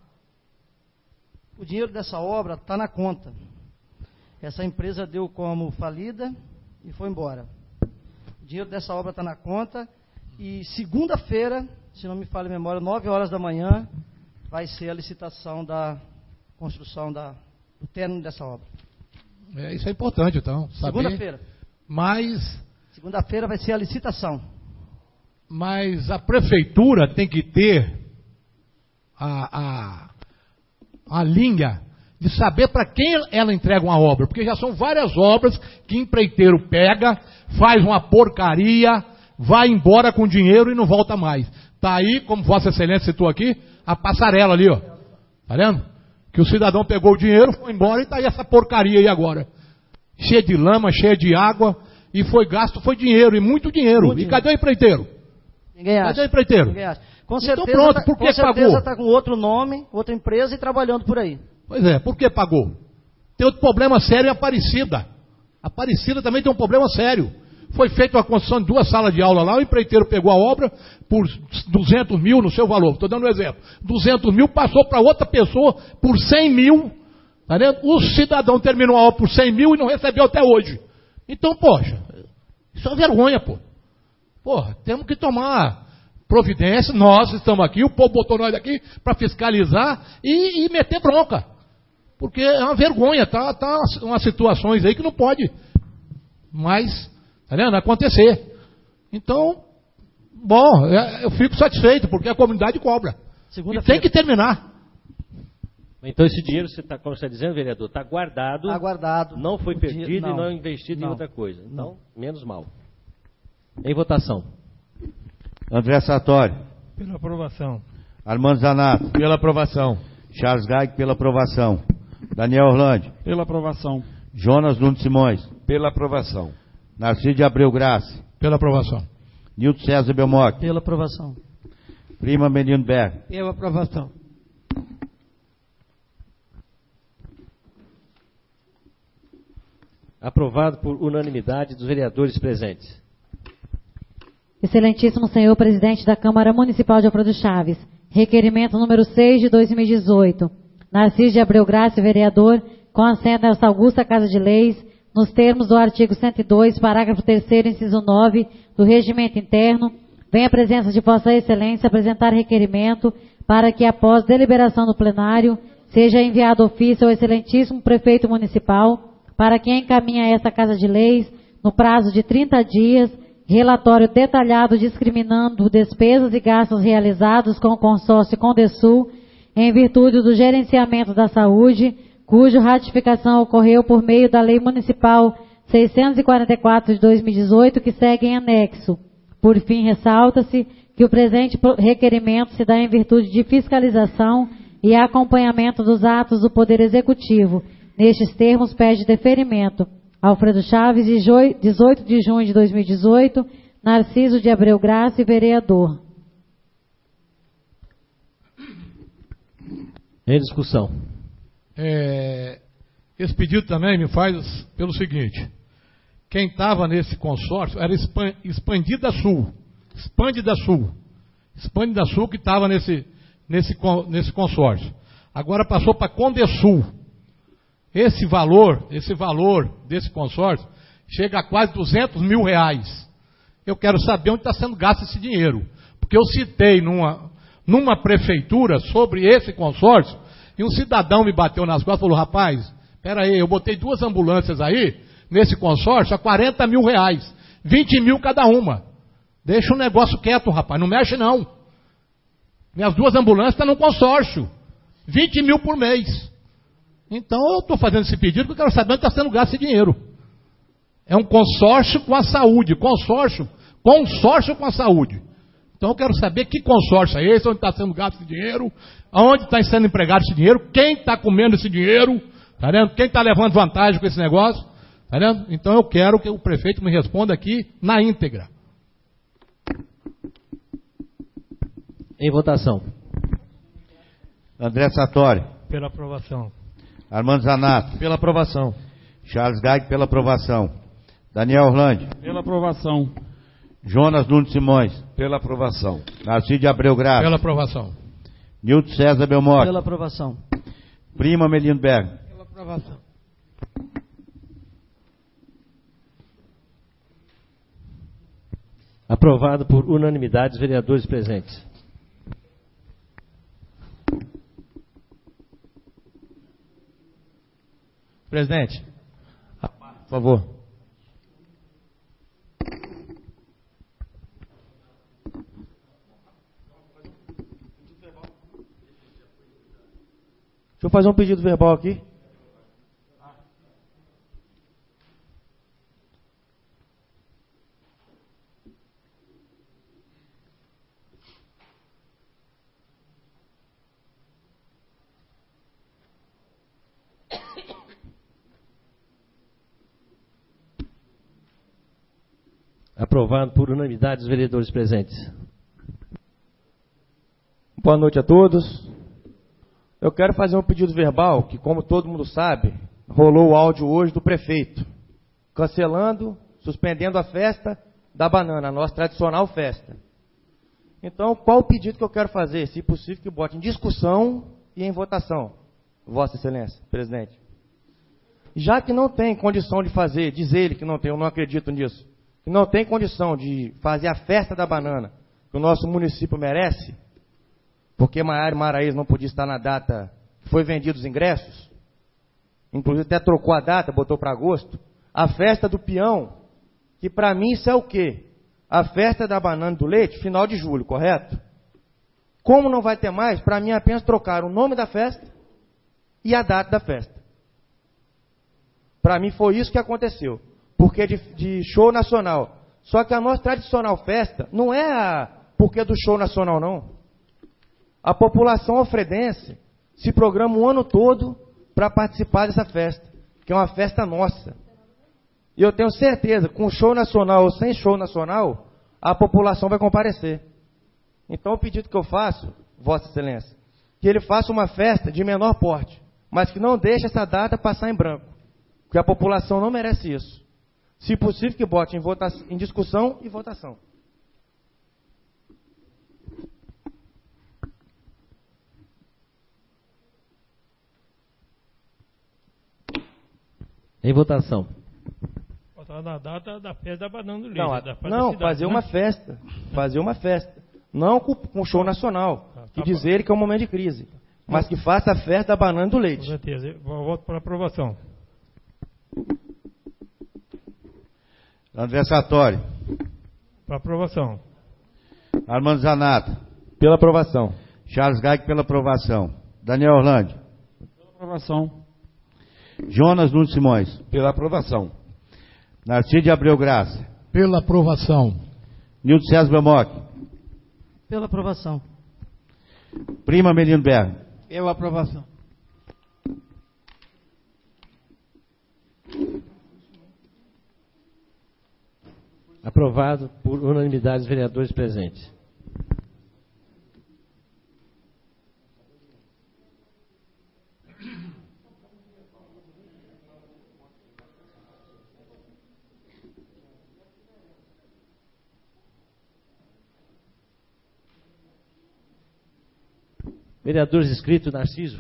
O dinheiro dessa obra está na conta. Essa empresa deu como falida e foi embora. O dinheiro dessa obra está na conta e segunda-feira, se não me falha a memória, 9 horas da manhã, vai ser a licitação da construção do término dessa obra. Isso é importante, então. Segunda-feira. Mas segunda-feira vai ser a licitação. Mas a prefeitura tem que ter a linha de saber para quem ela entrega uma obra. Porque já são várias obras que empreiteiro pega, faz uma porcaria, vai embora com dinheiro e não volta mais. Está aí, como Vossa Excelência citou aqui, a passarela ali, ó. Tá vendo? Que o cidadão pegou o dinheiro, foi embora e está aí essa porcaria aí agora. Cheia de lama, cheia de água, e foi gasto, foi dinheiro, e muito dinheiro. E cadê o empreiteiro? Ninguém acha. Cadê o empreiteiro? Ninguém acha. Com certeza, então pronto, por que pagou? Com certeza está com outro nome, outra empresa e trabalhando por aí. Pois é, por que pagou? Tem outro problema sério em Aparecida. Aparecida também tem um problema sério. Foi feita a construção de 2 salas de aula lá, o empreiteiro pegou a obra por 200 mil no seu valor. Estou dando um exemplo. 200 mil passou para outra pessoa por 100 mil. Tá vendo? O cidadão terminou a obra por 100 mil e não recebeu até hoje. Então, poxa, isso é uma vergonha, pô. Porra, temos que tomar providência. Nós estamos aqui, o povo botou nós aqui para fiscalizar e meter bronca. Porque é uma vergonha, tá umas situações aí que não pode mais, tá vendo, acontecer. Então, bom, eu fico satisfeito, porque a comunidade cobra. E tem que terminar. Então esse dinheiro, como você está dizendo, vereador, está guardado. Está guardado. Não foi perdido e não investido em outra coisa. Então, menos mal. Em votação. André Sartori. Pela aprovação. Armando Zanato. Pela aprovação. Charles Gaig, pela aprovação. Daniel Orlandi. Pela aprovação. Jonas Nunes Simões. Pela aprovação. Narciso de Abreu Graça. Pela aprovação. Nilton César Belmonte. Pela aprovação. Prima Menino Berg. Pela aprovação. Aprovado por unanimidade dos vereadores presentes. Excelentíssimo senhor presidente da Câmara Municipal de Alfredo Chaves, requerimento número 6 de 2018. Narciso de Abreu Graça, vereador, com assento nesta augusta Casa de Leis, nos termos do artigo 102, parágrafo 3º, inciso 9, do Regimento Interno, vem a presença de Vossa Excelência apresentar requerimento para que, após deliberação do plenário, seja enviado ofício ao excelentíssimo prefeito municipal, para que encaminhe a esta Casa de Leis, no prazo de 30 dias, relatório detalhado discriminando despesas e gastos realizados com o consórcio Condesul, em virtude do gerenciamento da saúde, cuja ratificação ocorreu por meio da Lei Municipal 644 de 2018, que segue em anexo. Por fim, ressalta-se que o presente requerimento se dá em virtude de fiscalização e acompanhamento dos atos do Poder Executivo. Nestes termos, pede deferimento. Alfredo Chaves, 18 de junho de 2018, Narciso de Abreu Graça, vereador. Em discussão. Esse pedido também me faz pelo seguinte: quem estava nesse consórcio era Expandida Sul. Expandida Sul que estava nesse consórcio. Agora passou para Condesul. Esse valor desse consórcio chega a quase R$200 mil. Eu quero saber onde está sendo gasto esse dinheiro. Porque eu citei numa prefeitura sobre esse consórcio, e um cidadão me bateu nas costas e falou: rapaz, espera aí, eu botei 2 ambulâncias aí, nesse consórcio, a R$40 mil, 20 mil cada uma. Deixa o negócio quieto, rapaz, não mexe não. Minhas 2 ambulâncias estão no consórcio, 20 mil por mês. Então eu estou fazendo esse pedido porque eu quero saber onde está sendo gasto esse dinheiro. É um consórcio com a saúde, consórcio com a saúde. Então eu quero saber que consórcio é esse, onde está sendo gasto esse dinheiro, aonde está sendo empregado esse dinheiro, quem está comendo esse dinheiro, tá vendo? Quem está levando vantagem com esse negócio, tá vendo? Então eu quero que o prefeito me responda aqui na íntegra. Em votação. André Sartori. Pela aprovação. Armando Zanato. Pela aprovação. Charles Gag, pela aprovação. Daniel Orlandi. Pela aprovação. Jonas Nunes Simões. Pela aprovação. Narciso Abreu Graça. Pela aprovação. Nilton César Belmonte. Pela aprovação. Prima Melino Berg. Pela aprovação. Aprovado por unanimidade dos vereadores presentes. Presidente, por favor. Deixa eu fazer um pedido verbal aqui. Aprovado por unanimidade dos vereadores presentes. Boa noite a todos. Eu quero fazer um pedido verbal que, como todo mundo sabe, rolou o áudio hoje do prefeito, cancelando, suspendendo a festa da banana, a nossa tradicional festa. Então, qual o pedido que eu quero fazer? Se possível, que bote em discussão e em votação, Vossa Excelência, presidente. Já que não tem condição de fazer, diz ele que não tem, eu não acredito nisso, que não tem condição de fazer a festa da banana que o nosso município merece, porque Maiara e Maraíza não podia estar na data que foi vendido os ingressos, inclusive até trocou a data, botou para agosto, a festa do peão, que para mim isso é o quê? A festa da banana e do leite, final de julho, correto? Como não vai ter mais, para mim apenas trocar o nome da festa e a data da festa. Para mim foi isso que aconteceu, porque de show nacional. Só que a nossa tradicional festa não é porque do show nacional, não. A população alfredense se programa o ano todo para participar dessa festa, que é uma festa nossa. E eu tenho certeza, com show nacional ou sem show nacional, a população vai comparecer. Então o pedido que eu faço, Vossa Excelência, que ele faça uma festa de menor porte, mas que não deixe essa data passar em branco, porque a população não merece isso. Se possível, que bote em discussão e votação. Em votação. Botar na data da festa da banana do leite. Não, fazer uma festa. Fazer uma festa. Não com show nacional, que dizer que é um momento de crise. Mas que faça a festa da banana do leite. Com certeza. Eu voto para aprovação. André Sartori. Para aprovação. Armando Zanato. Pela aprovação. Charles Gag, pela aprovação. Daniel Orlandi. Pela aprovação. Jonas Nunes Simões. Pela aprovação. Narciso Abreu Graça. Pela aprovação. Nilton César Belmonte. Pela aprovação. Prima Melino Berg. Pela aprovação. Aprovado por unanimidade dos vereadores presentes. Vereadores inscritos, Narciso.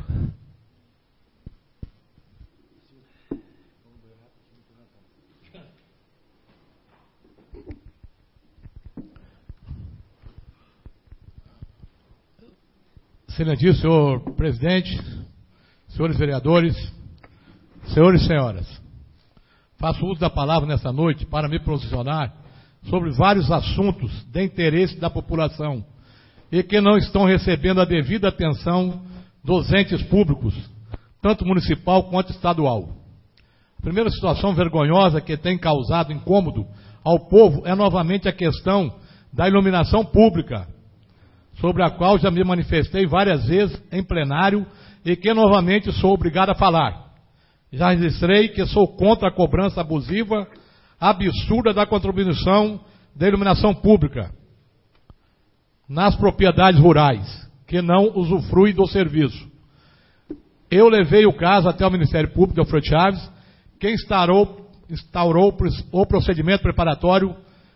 Excelentíssimo senhor presidente, senhores vereadores, senhores e senhoras, faço uso da palavra nesta noite para me posicionar sobre vários assuntos de interesse da população e que não estão recebendo a devida atenção dos entes públicos, tanto municipal quanto estadual. A primeira situação vergonhosa que tem causado incômodo ao povo é novamente a questão da iluminação pública, sobre a qual já me manifestei várias vezes em plenário e que novamente sou obrigado a falar. Já registrei que sou contra a cobrança abusiva, absurda da contribuição da iluminação pública nas propriedades rurais, que não usufruem do serviço. Eu levei o caso até o Ministério Público de Alfredo Chaves, que instaurou o procedimento preparatório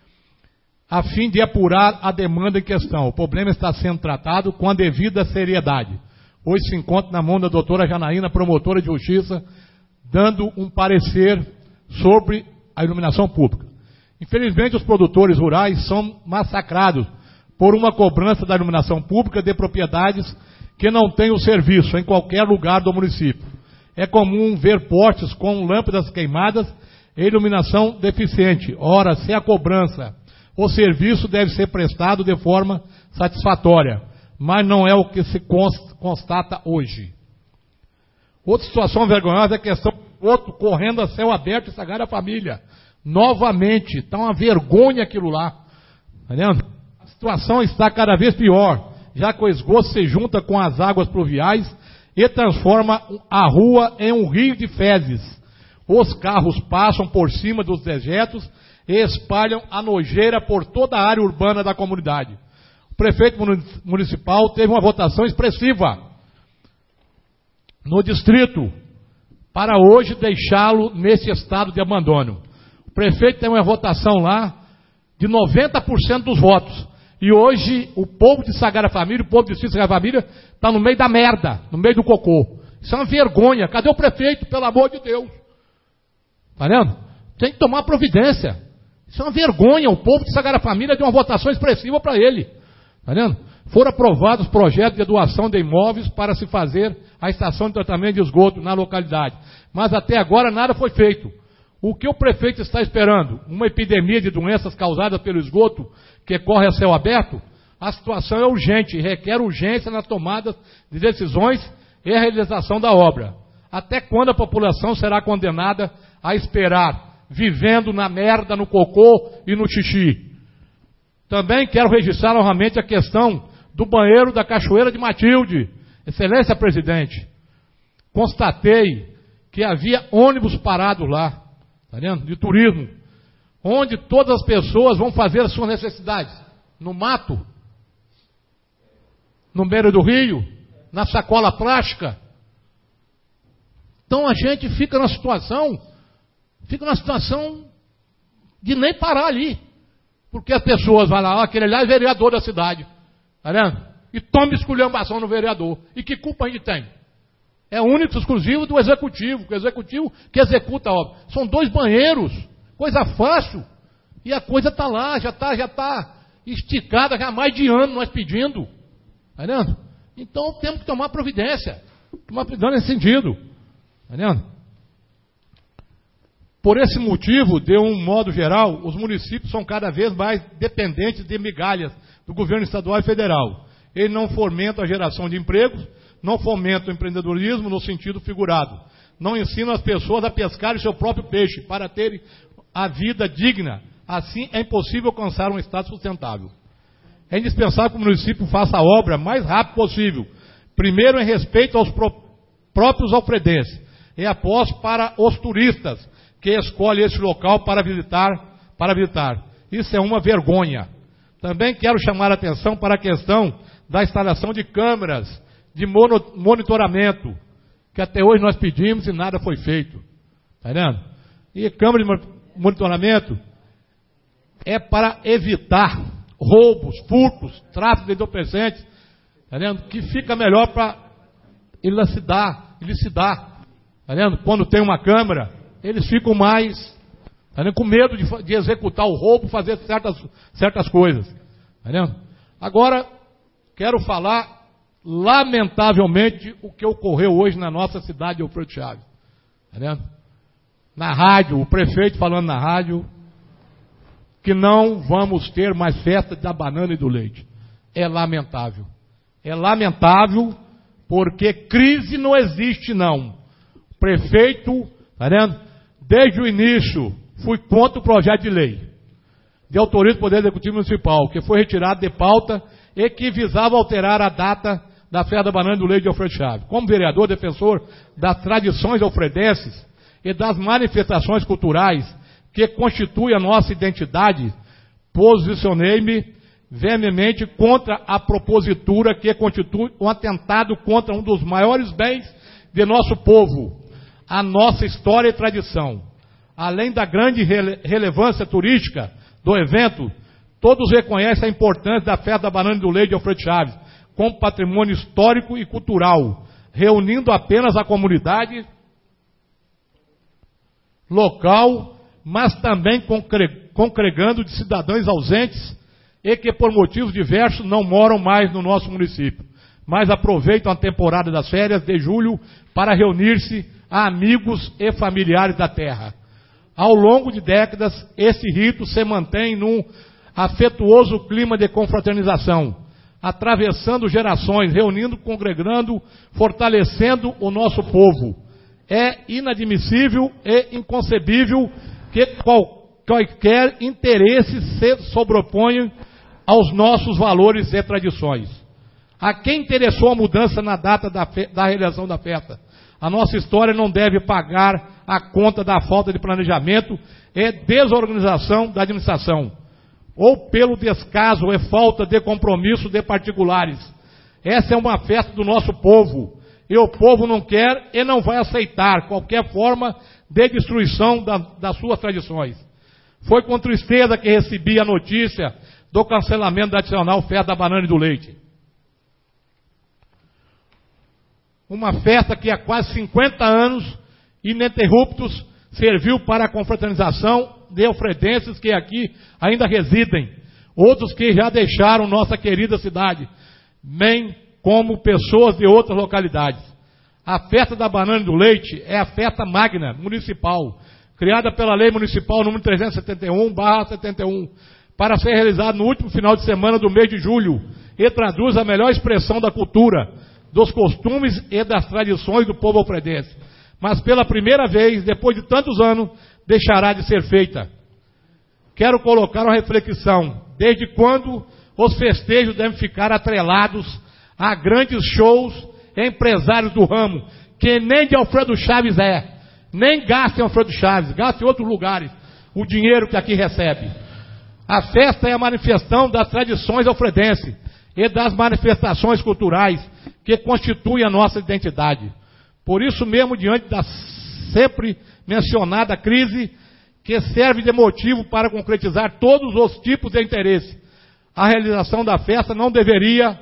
a fim de apurar a demanda em questão. O problema está sendo tratado com a devida seriedade. Hoje se encontra na mão da doutora Janaína, promotora de justiça, dando um parecer sobre a iluminação pública. Infelizmente, os produtores rurais são massacrados por uma cobrança da iluminação pública de propriedades que não têm o serviço em qualquer lugar do município. É comum ver postes com lâmpadas queimadas e iluminação deficiente. Ora, se a cobrança, o serviço deve ser prestado de forma satisfatória, mas não é o que se constata hoje. Outra situação vergonhosa é a questão do outro correndo a céu aberto e Sagrada Família. Novamente, está uma vergonha aquilo lá. Tá vendo? A situação está cada vez pior, já que o esgoto se junta com as águas pluviais e transforma a rua em um rio de fezes. Os carros passam por cima dos dejetos e espalham a nojeira por toda a área urbana da comunidade. O prefeito municipal teve uma votação expressiva no distrito para hoje deixá-lo nesse estado de abandono. O prefeito tem uma votação lá de 90% dos votos. E hoje o povo de Sagrada Família, o povo do distrito de Sagrada Família, está no meio da merda, no meio do cocô. Isso é uma vergonha. Cadê o prefeito, pelo amor de Deus? Está vendo? Tem que tomar providência. Isso é uma vergonha. O povo de Sagrada Família deu uma votação expressiva para ele. Está vendo? Foram aprovados projetos de doação de imóveis para se fazer a estação de tratamento de esgoto na localidade. Mas até agora nada foi feito. O que o prefeito está esperando? Uma epidemia de doenças causadas pelo esgoto que corre a céu aberto? A situação é urgente e requer urgência na tomada de decisões e a realização da obra. Até quando a população será condenada a esperar, vivendo na merda, no cocô e no xixi? Também quero registrar novamente a questão do banheiro da Cachoeira de Matilde. Excelência presidente, constatei que havia ônibus parados lá, tá vendo? De turismo, onde todas as pessoas vão fazer as suas necessidades, no mato, no beira do rio, na sacola plástica. Então a gente fica numa situação de nem parar ali, porque as pessoas vão lá, aquele lá é vereador da cidade, tá vendo? E toma esculhambação no vereador. E que culpa a gente tem? É único, exclusivo do executivo, que é o executivo que executa a obra. São 2 banheiros, coisa fácil. E a coisa está lá, já está esticada, já há mais de ano nós pedindo. Está vendo? Então temos que tomar providência. Tomar providência nesse sentido. Está vendo? Por esse motivo, de um modo geral, os municípios são cada vez mais dependentes de migalhas do governo estadual e federal. Ele não fomenta a geração de empregos, não fomenta o empreendedorismo no sentido figurado. Não ensina as pessoas a pescarem seu próprio peixe para terem a vida digna. Assim é impossível alcançar um estado sustentável. É indispensável que o município faça a obra o mais rápido possível. Primeiro em respeito aos próprios alfredenses e após para os turistas que escolhem esse local para visitar. Isso é uma vergonha. Também quero chamar a atenção para a questão da instalação de câmeras de monitoramento, que até hoje nós pedimos e nada foi feito. Está vendo? E câmera de monitoramento é para evitar roubos, furtos, tráfico de entorpecentes tá vendo? Que fica melhor para elucidar, tá vendo? Quando tem uma câmera, eles ficam mais, tá vendo? Com medo de executar o roubo, fazer certas coisas, tá vendo? Agora, quero falar, lamentavelmente, o que ocorreu hoje na nossa cidade de Alfredo Chaves, tá vendo? Na rádio, o prefeito falando na rádio, que não vamos ter mais festa da banana e do leite. É lamentável. É lamentável porque crise não existe, não. O prefeito, tá vendo? Desde o início, fui contra o projeto de lei de autoria do Poder Executivo Municipal, que foi retirado de pauta e que visava alterar a data da festa da banana e do leite de Alfredo Chaves. Como vereador defensor das tradições alfredenses e das manifestações culturais que constitui a nossa identidade, posicionei-me veementemente contra a propositura que constitui um atentado contra um dos maiores bens de nosso povo, a nossa história e tradição. Além da grande relevância turística do evento, todos reconhecem a importância da festa da banana e do leite de Alfredo Chaves como patrimônio histórico e cultural, reunindo apenas a comunidade local, mas também congregando de cidadãos ausentes e que por motivos diversos não moram mais no nosso município, mas aproveitam a temporada das férias de julho para reunir-se a amigos e familiares da terra. Ao longo de décadas, esse rito se mantém num afetuoso clima de confraternização, atravessando gerações, reunindo, congregando, fortalecendo o nosso povo. É inadmissível e inconcebível que qualquer interesse se sobreponha aos nossos valores e tradições. A quem interessou a mudança na data da realização da festa? A nossa história não deve pagar a conta da falta de planejamento e desorganização da administração, ou pelo descaso e falta de compromisso de particulares. Essa é uma festa do nosso povo, e o povo não quer e não vai aceitar qualquer forma de destruição das suas tradições. Foi com tristeza que recebi a notícia do cancelamento da tradicional festa da banana e do leite. Uma festa que há quase 50 anos, ininterruptos, serviu para a confraternização de alfredenses que aqui ainda residem, outros que já deixaram nossa querida cidade, bem como pessoas de outras localidades. A festa da banana e do leite é a festa magna municipal, criada pela Lei Municipal número 371/71, para ser realizada no último final de semana do mês de julho, e traduz a melhor expressão da cultura, dos costumes e das tradições do povo alfredense. Mas pela primeira vez, depois de tantos anos, deixará de ser feita. Quero colocar uma reflexão. Desde quando os festejos devem ficar atrelados a grandes shows e empresários do ramo, que nem de Alfredo Chaves nem gasta em Alfredo Chaves, gasta em outros lugares o dinheiro que aqui recebe. A festa é a manifestação das tradições alfredenses e das manifestações culturais que constituem a nossa identidade. Por isso mesmo, diante da sempre mencionada crise, que serve de motivo para concretizar todos os tipos de interesse, a realização da festa não deveria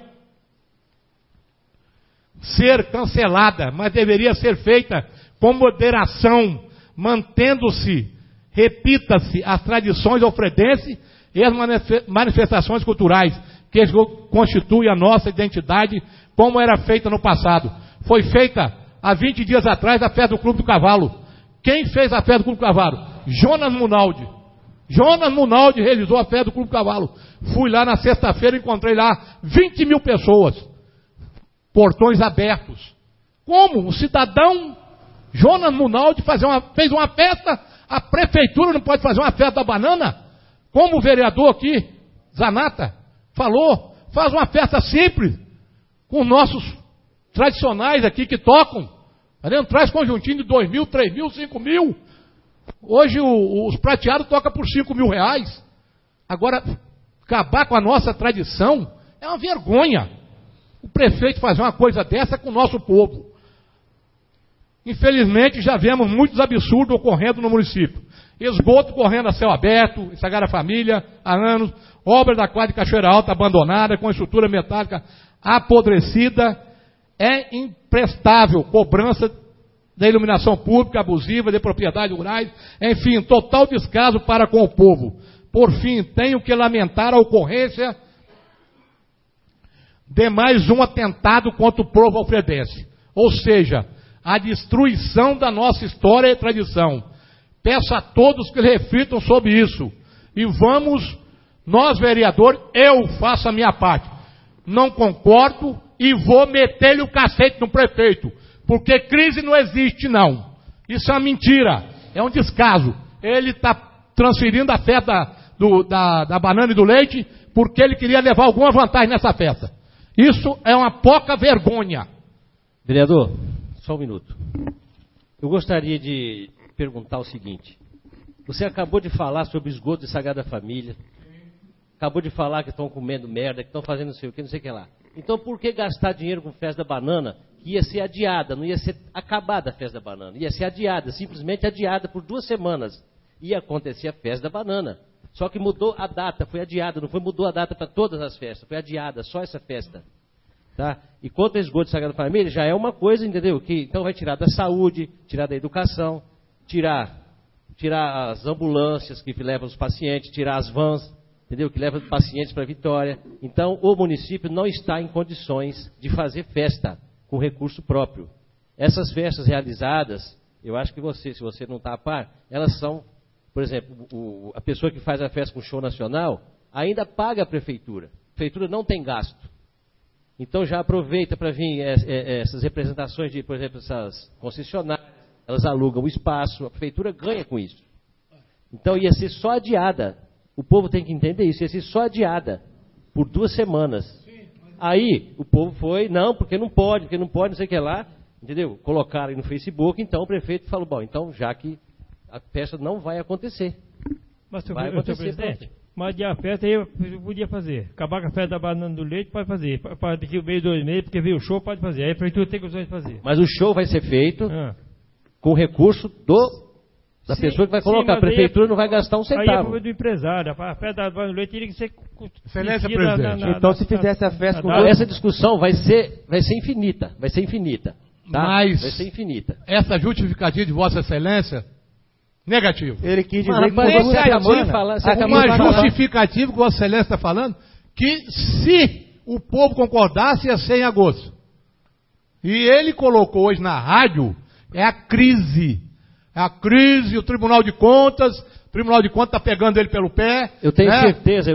ser cancelada, mas deveria ser feita com moderação, mantendo-se, repita-se, as tradições alfredenses e as manifestações culturais que constituem a nossa identidade, como era feita no passado. Foi feita há 20 dias atrás a festa do Clube do Cavalo. Quem fez a festa do Clube do Cavalo? Jonas Munaldi. Jonas Munaldi realizou a festa do Clube do Cavalo. Fui lá na sexta-feira e encontrei lá 20 mil pessoas. Portões abertos. Como? O cidadão Jonas Munaldi fez uma festa, a prefeitura não pode fazer uma festa da banana? Como o vereador aqui, Zanata, falou, faz uma festa simples, com nossos tradicionais aqui que tocam. Traz conjuntinho de 2 mil, 3 mil, 5 mil. Hoje os prateados tocam por 5 mil reais. Agora, acabar com a nossa tradição é uma vergonha. O prefeito fazer uma coisa dessa com o nosso povo. Infelizmente, já vemos muitos absurdos ocorrendo no município. Esgoto correndo a céu aberto, Sagrada Família, há anos. Obra da quadra de Cachoeira Alta abandonada, com estrutura metálica apodrecida, é imprestável, cobrança da iluminação pública abusiva, de propriedades rurais, enfim, total descaso para com o povo. Por fim, tenho que lamentar a ocorrência de mais um atentado contra o povo alfredense, ou seja, a destruição da nossa história e tradição. Peço a todos que reflitam sobre isso, e vamos, nós vereadores, eu faço a minha parte. Não concordo e vou meter-lhe o cacete no prefeito, porque crise não existe não, isso é uma mentira, é um descaso. Ele está transferindo a festa da banana e do leite, porque ele queria levar alguma vantagem nessa festa. Isso é uma pouca vergonha. Vereador, só um minuto. Eu gostaria de perguntar o seguinte. Você acabou de falar sobre o esgoto de Sagrada Família. Acabou de falar que estão comendo merda, que estão fazendo não sei o que, não sei o que lá. Então por que gastar dinheiro com festa da banana, que ia ser adiada, não ia ser acabada a festa da banana, ia ser adiada, simplesmente adiada por 2 semanas. Ia acontecer a festa da banana. Só que mudou a data, foi adiada, não foi mudou a data para todas as festas, foi adiada, só essa festa. Tá? E quanto ao esgoto de Sagrada Família, já é uma coisa, entendeu? Que então vai tirar da saúde, tirar da educação, tirar as ambulâncias que levam os pacientes, tirar as vans, entendeu? Que levam os pacientes para Vitória. Então o município não está em condições de fazer festa com recurso próprio. Essas festas realizadas, eu acho que você, se você não está a par, elas são, por exemplo, a pessoa que faz a festa com show nacional, ainda paga a prefeitura. A prefeitura não tem gasto. Então já aproveita para vir essas representações de, por exemplo, essas concessionárias, elas alugam o espaço, a prefeitura ganha com isso. Então ia ser só adiada. O povo tem que entender isso, ia ser só adiada por 2 semanas. Aí o povo foi, não, porque não pode, não sei o que lá, entendeu? Colocaram aí no Facebook, então o prefeito falou, bom, então já que a festa não vai acontecer. Mas, vai acontecer, presidente, mas a festa aí eu podia fazer. Acabar com a festa da banana do leite, pode fazer. Para daqui 1 mês, 2 meses, porque veio o show, pode fazer. Aí a prefeitura tem condições de fazer. Mas o show vai ser feito com recurso da pessoa que vai colocar. A prefeitura não vai gastar um centavo. Aí é problema do empresário. A festa da banana do leite teria que ser... Excelência, presidente. Então, se fizesse a festa com... Essa discussão vai ser infinita. Vai ser infinita. Tá? Mas vai ser infinita. Essa justificativa de Vossa Excelência, negativo. Ele quis dizer que uma justificativa que Vossa Excelência está falando, que se o povo concordasse ia ser em agosto. E ele colocou hoje na rádio, é a crise. É a crise, o Tribunal de Contas está pegando ele pelo pé. Eu tenho certeza.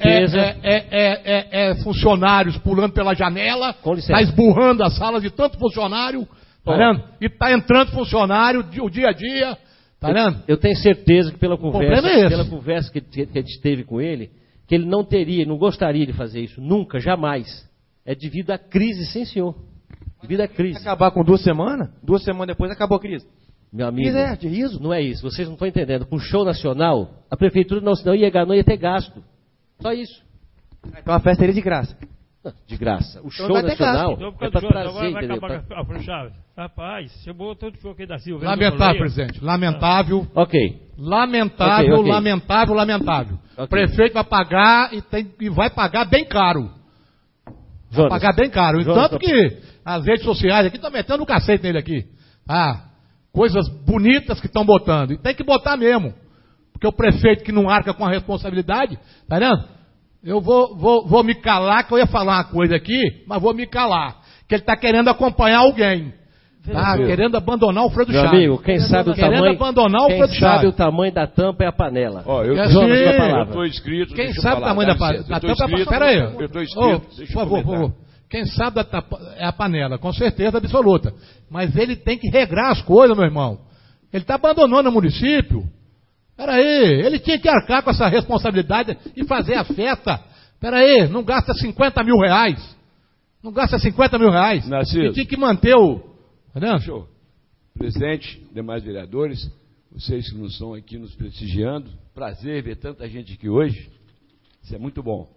Funcionários pulando pela janela, está esburrando a sala de tanto funcionário, tá vendo? E está entrando funcionário o dia a dia, tá vendo? Eu tenho certeza que pela conversa que a gente teve com ele, que ele não gostaria de fazer isso, nunca, jamais. É devido à crise, sim senhor. Devido à crise. Acabar com 2 semanas? 2 semanas depois acabou a crise. Meu amigo, de riso? Não é isso, vocês não estão entendendo. Com o show nacional, a prefeitura não ia ter gasto. Só isso. Então a festa seria de graça. De graça. O show vai nacional é para trazer, vai entendeu? acabar com a Chaves. Rapaz, você botou o show aqui da Silva. Lamentável, presidente. Lamentável. Ok. Lamentável. Okay. O prefeito vai pagar e vai pagar bem caro. Vai pagar bem caro. Tanto que as redes sociais aqui estão metendo o cacete nele aqui. Coisas bonitas que estão botando. E tem que botar mesmo. Porque o prefeito que não arca com a responsabilidade, tá vendo? Eu vou me calar, que eu ia falar uma coisa aqui, mas vou me calar. Que ele está querendo acompanhar alguém. Tá querendo abandonar o Fredo Chaves. Meu amigo, quem sabe o tamanho da tampa é a panela. Eu estou inscrito. Quem sabe o tamanho da tampa? Espera aí. Eu estou inscrito. Por favor. Quem sabe é a panela, com certeza absoluta. Mas ele tem que regrar as coisas, meu irmão. Ele está abandonando o município. Espera aí, ele tinha que arcar com essa responsabilidade e fazer a festa. Espera aí, não gasta 50 mil reais. Não gasta 50 mil reais. Ele tinha que manter o... Show. Presidente, demais vereadores, vocês que nos estão aqui nos prestigiando, prazer ver tanta gente aqui hoje. Isso é muito bom.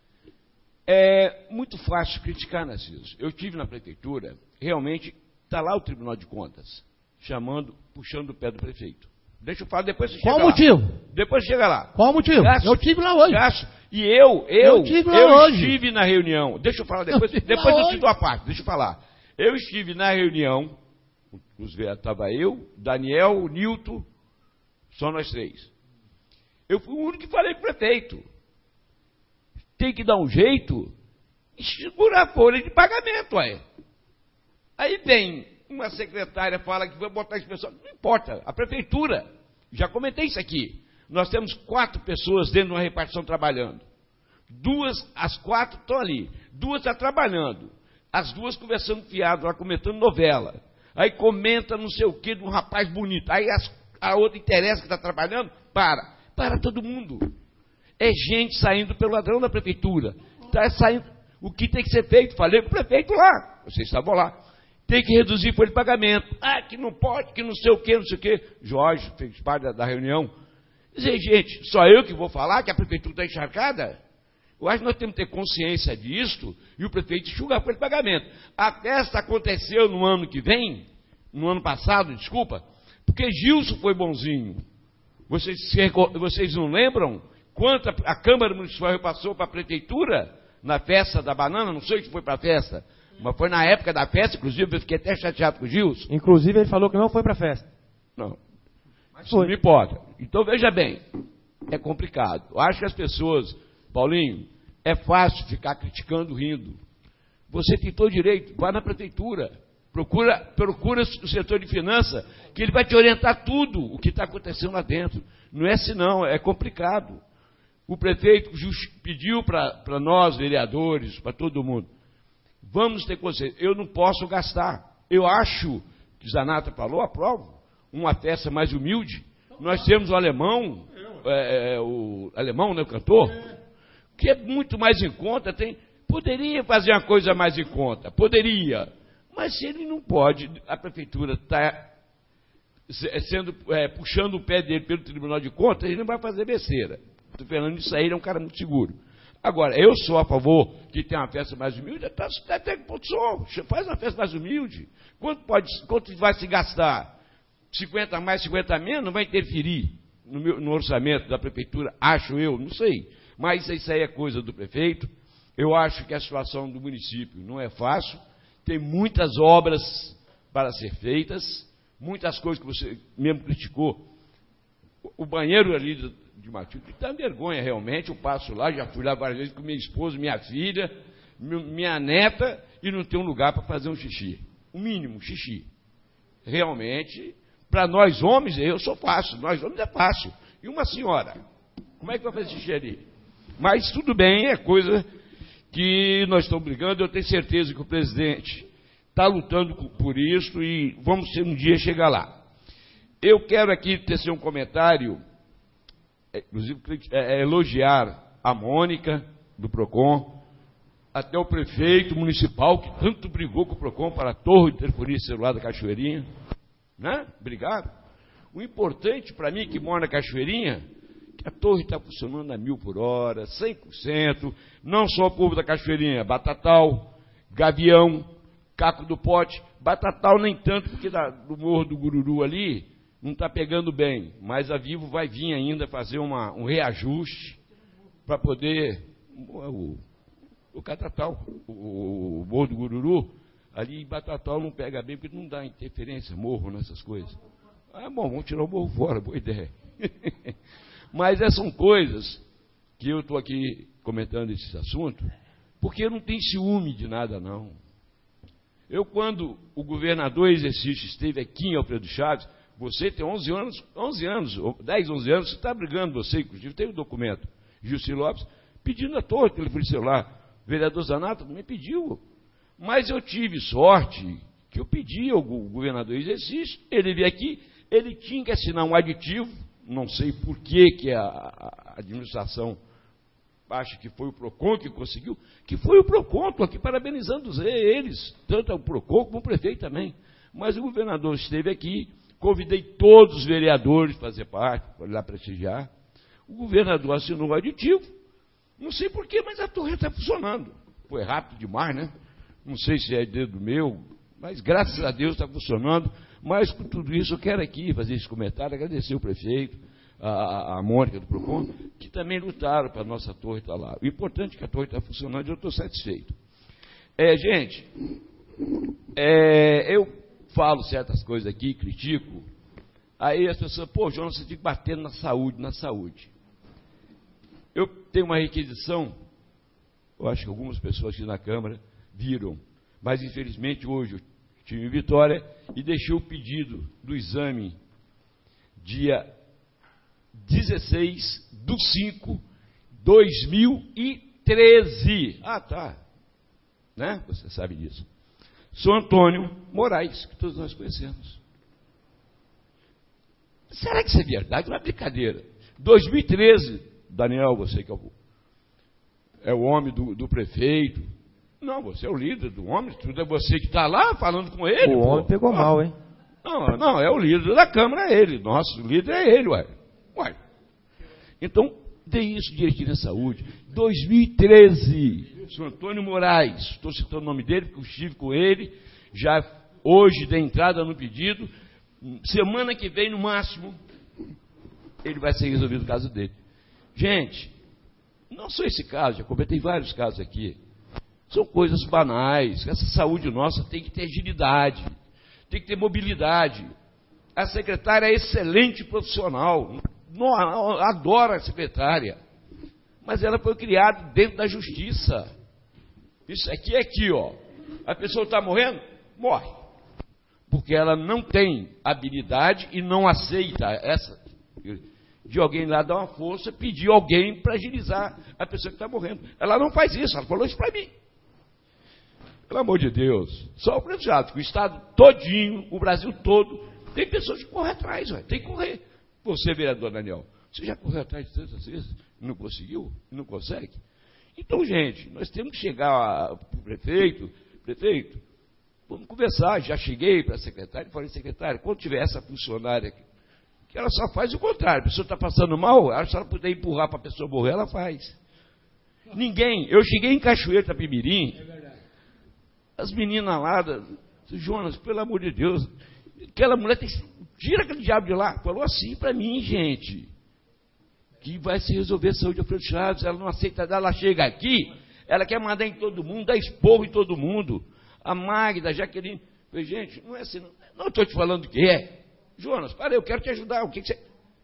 É muito fácil criticar, Narciso. Eu estive na prefeitura, realmente está lá o Tribunal de Contas, puxando o pé do prefeito. Deixa eu falar, depois você chega lá. Qual o motivo? Depois chega lá. Qual o motivo? Eu estive lá hoje. E eu estive na reunião. Deixa eu falar depois eu te dou a parte, deixa eu falar. Eu estive na reunião, estava eu, Daniel, o Nilton, só nós três. Eu fui o único que falei com o prefeito. Tem que dar um jeito e segurar a folha de pagamento, aí. Aí vem uma secretária, fala que vai botar esse pessoal. Não importa, a prefeitura, já comentei isso aqui. Nós temos 4 pessoas dentro de uma repartição trabalhando. As 4 estão ali. 2 estão trabalhando. As 2 conversando fiado, lá comentando novela. Aí comenta não sei o que de um rapaz bonito. Aí a outra interessa que está trabalhando, para todo mundo. É gente saindo pelo ladrão da prefeitura. Está saindo. O que tem que ser feito? Falei para o prefeito lá. Vocês estavam lá. Tem que reduzir folha de pagamento. Que não pode, que não sei o que, não sei o que. Jorge fez parte da reunião. Dizer, gente, só eu que vou falar que a prefeitura está encharcada? Eu acho que nós temos que ter consciência disso e o prefeito enxugar a folha de pagamento. A festa aconteceu no ano que vem, no ano passado, desculpa, porque Gilson foi bonzinho. Vocês não lembram quanto a Câmara Municipal repassou para a prefeitura na festa da banana? Não sei se foi para a festa, mas foi na época da festa, inclusive eu fiquei até chateado com o Gilson. Inclusive ele falou que não foi para a festa. Não. Mas não importa. Então, veja bem, é complicado. Eu acho que as pessoas, Paulinho, é fácil ficar criticando, rindo. Você tem todo direito, vá na prefeitura, procura o setor de finanças, que ele vai te orientar tudo o que está acontecendo lá dentro. Não é assim não, é complicado. O prefeito pediu para nós, vereadores, para todo mundo, vamos ter consciência, eu não posso gastar. Eu acho, que Zanata falou, aprovo, uma festa mais humilde. Nós temos o alemão, o cantor, que é muito mais em conta. Poderia fazer uma coisa mais em conta, poderia, mas se ele não pode, a prefeitura está puxando o pé dele pelo Tribunal de Contas, ele não vai fazer besteira. Estou falando isso aí, ele é um cara muito seguro. Agora, eu sou a favor que tenha uma festa mais humilde, faz uma festa mais humilde. Quanto vai se gastar? 50 mais, 50 menos, não vai interferir no orçamento da prefeitura, acho eu, não sei. Mas isso aí é coisa do prefeito. Eu acho que a situação do município não é fácil, tem muitas obras para ser feitas, muitas coisas que você mesmo criticou. O banheiro ali de Matilde dá vergonha realmente, eu passo lá, já fui lá várias vezes com minha esposa, minha filha, minha neta, e não tem um lugar para fazer um xixi. O mínimo, xixi. Realmente... Para nós homens, eu sou fácil, nós homens é fácil. E uma senhora, como é que vai fazer xixi ali? Mas tudo bem, é coisa que nós estamos brigando, eu tenho certeza que o presidente está lutando por isso e vamos um dia chegar lá. Eu quero aqui tecer um comentário, inclusive elogiar a Mônica, do PROCON, até o prefeito municipal, que tanto brigou com o PROCON para a torre de telefonia celular da Cachoeirinha. Né? Obrigado. O importante para mim, que mora na Cachoeirinha, que a torre está funcionando a 1000 por hora, 100%, não só o povo da Cachoeirinha, Batatal, Gavião, Caco do Pote, Batatal nem tanto, porque do Morro do Gururu ali, não está pegando bem, mas a Vivo vai vir ainda fazer um reajuste para poder, o Catatal, o Morro do Gururu, ali em Batatal não pega bem, porque não dá interferência, morro, nessas coisas. Bom, vamos tirar o morro fora, boa ideia. Mas essas são coisas que eu estou aqui comentando esse assunto, porque eu não tenho ciúme de nada, não. Eu, quando o governador exercício esteve aqui em Alfredo Chaves, você tem 10, 11 anos, você está brigando, você, inclusive, tem o documento, Gilci Lopes, pedindo a torre de telefone celular. O vereador Zanata também pediu. Mas eu tive sorte que eu pedi ao governador exercício, ele veio aqui, ele tinha que assinar um aditivo, não sei por que a administração acha que foi o PROCON que conseguiu, que foi o PROCON, estou aqui parabenizando eles, tanto o PROCON como o prefeito também. Mas o governador esteve aqui, convidei todos os vereadores para fazer parte, para ir lá prestigiar. O governador assinou o aditivo, não sei por quê, mas a torre está funcionando. Foi rápido demais, né? Não sei se é dedo meu, mas graças a Deus está funcionando. Mas com tudo isso eu quero aqui fazer esse comentário, agradecer o prefeito, a Mônica do PROCON, que também lutaram para a nossa torre estar lá. O importante é que a torre está funcionando e eu estou satisfeito. Gente, eu falo certas coisas aqui, critico, aí as pessoas, pô, Jonas, você tem que bater na saúde. Eu tenho uma requisição, eu acho que algumas pessoas aqui na Câmara viram, mas infelizmente hoje eu tive em Vitória e deixei o pedido do exame dia 16/5/2013. Ah, tá. Né? Você sabe disso. Sou Antônio Moraes, que todos nós conhecemos. Será que isso é verdade? Não é brincadeira. 2013, Daniel, você que é o homem do prefeito. Não, você é o líder do homem, tudo é você que está lá falando com ele. O homem pegou mal, hein? Não, é o líder da Câmara, é ele. Nosso líder é ele, ué. Então, dê isso direitinho na saúde. 2013, senhor Antônio Moraes, estou citando o nome dele, porque eu estive com ele, já hoje dei entrada no pedido, semana que vem, no máximo, ele vai ser resolvido o caso dele. Gente, não só esse caso, já comentei vários casos aqui, são coisas banais, essa saúde nossa tem que ter agilidade, tem que ter mobilidade. A secretária é excelente profissional, adoro a secretária, mas ela foi criada dentro da justiça. Isso aqui é aqui, ó. A pessoa está morrendo? Morre. Porque ela não tem habilidade e não aceita essa de alguém lá dar uma força, pedir alguém para agilizar a pessoa que está morrendo. Ela não faz isso, ela falou isso para mim. Pelo amor de Deus, só o prejudicado, que o Estado todinho, o Brasil todo, tem pessoas que correm atrás, tem que correr. Você, vereador Daniel, você já correu atrás de tantas vezes, não conseguiu, não consegue? Então, gente, nós temos que chegar para o prefeito, vamos conversar. Já cheguei para a secretária e falei, secretária, quando tiver essa funcionária aqui, que ela só faz o contrário, a pessoa está passando mal, se ela puder empurrar para a pessoa morrer, ela faz. Ninguém, eu cheguei em Cachoeira, Itapemirim, as meninas lá, Jonas, pelo amor de Deus, aquela mulher tira aquele diabo de lá, falou assim para mim, gente, que vai se resolver a saúde de Alfredo Chaves, ela não aceita, ela chega aqui, ela quer mandar em todo mundo, dar esporro em todo mundo, a Magda, a Jaqueline, falei, gente, não é assim, não estou te falando o que é, Jonas, para, eu quero te ajudar, o que você...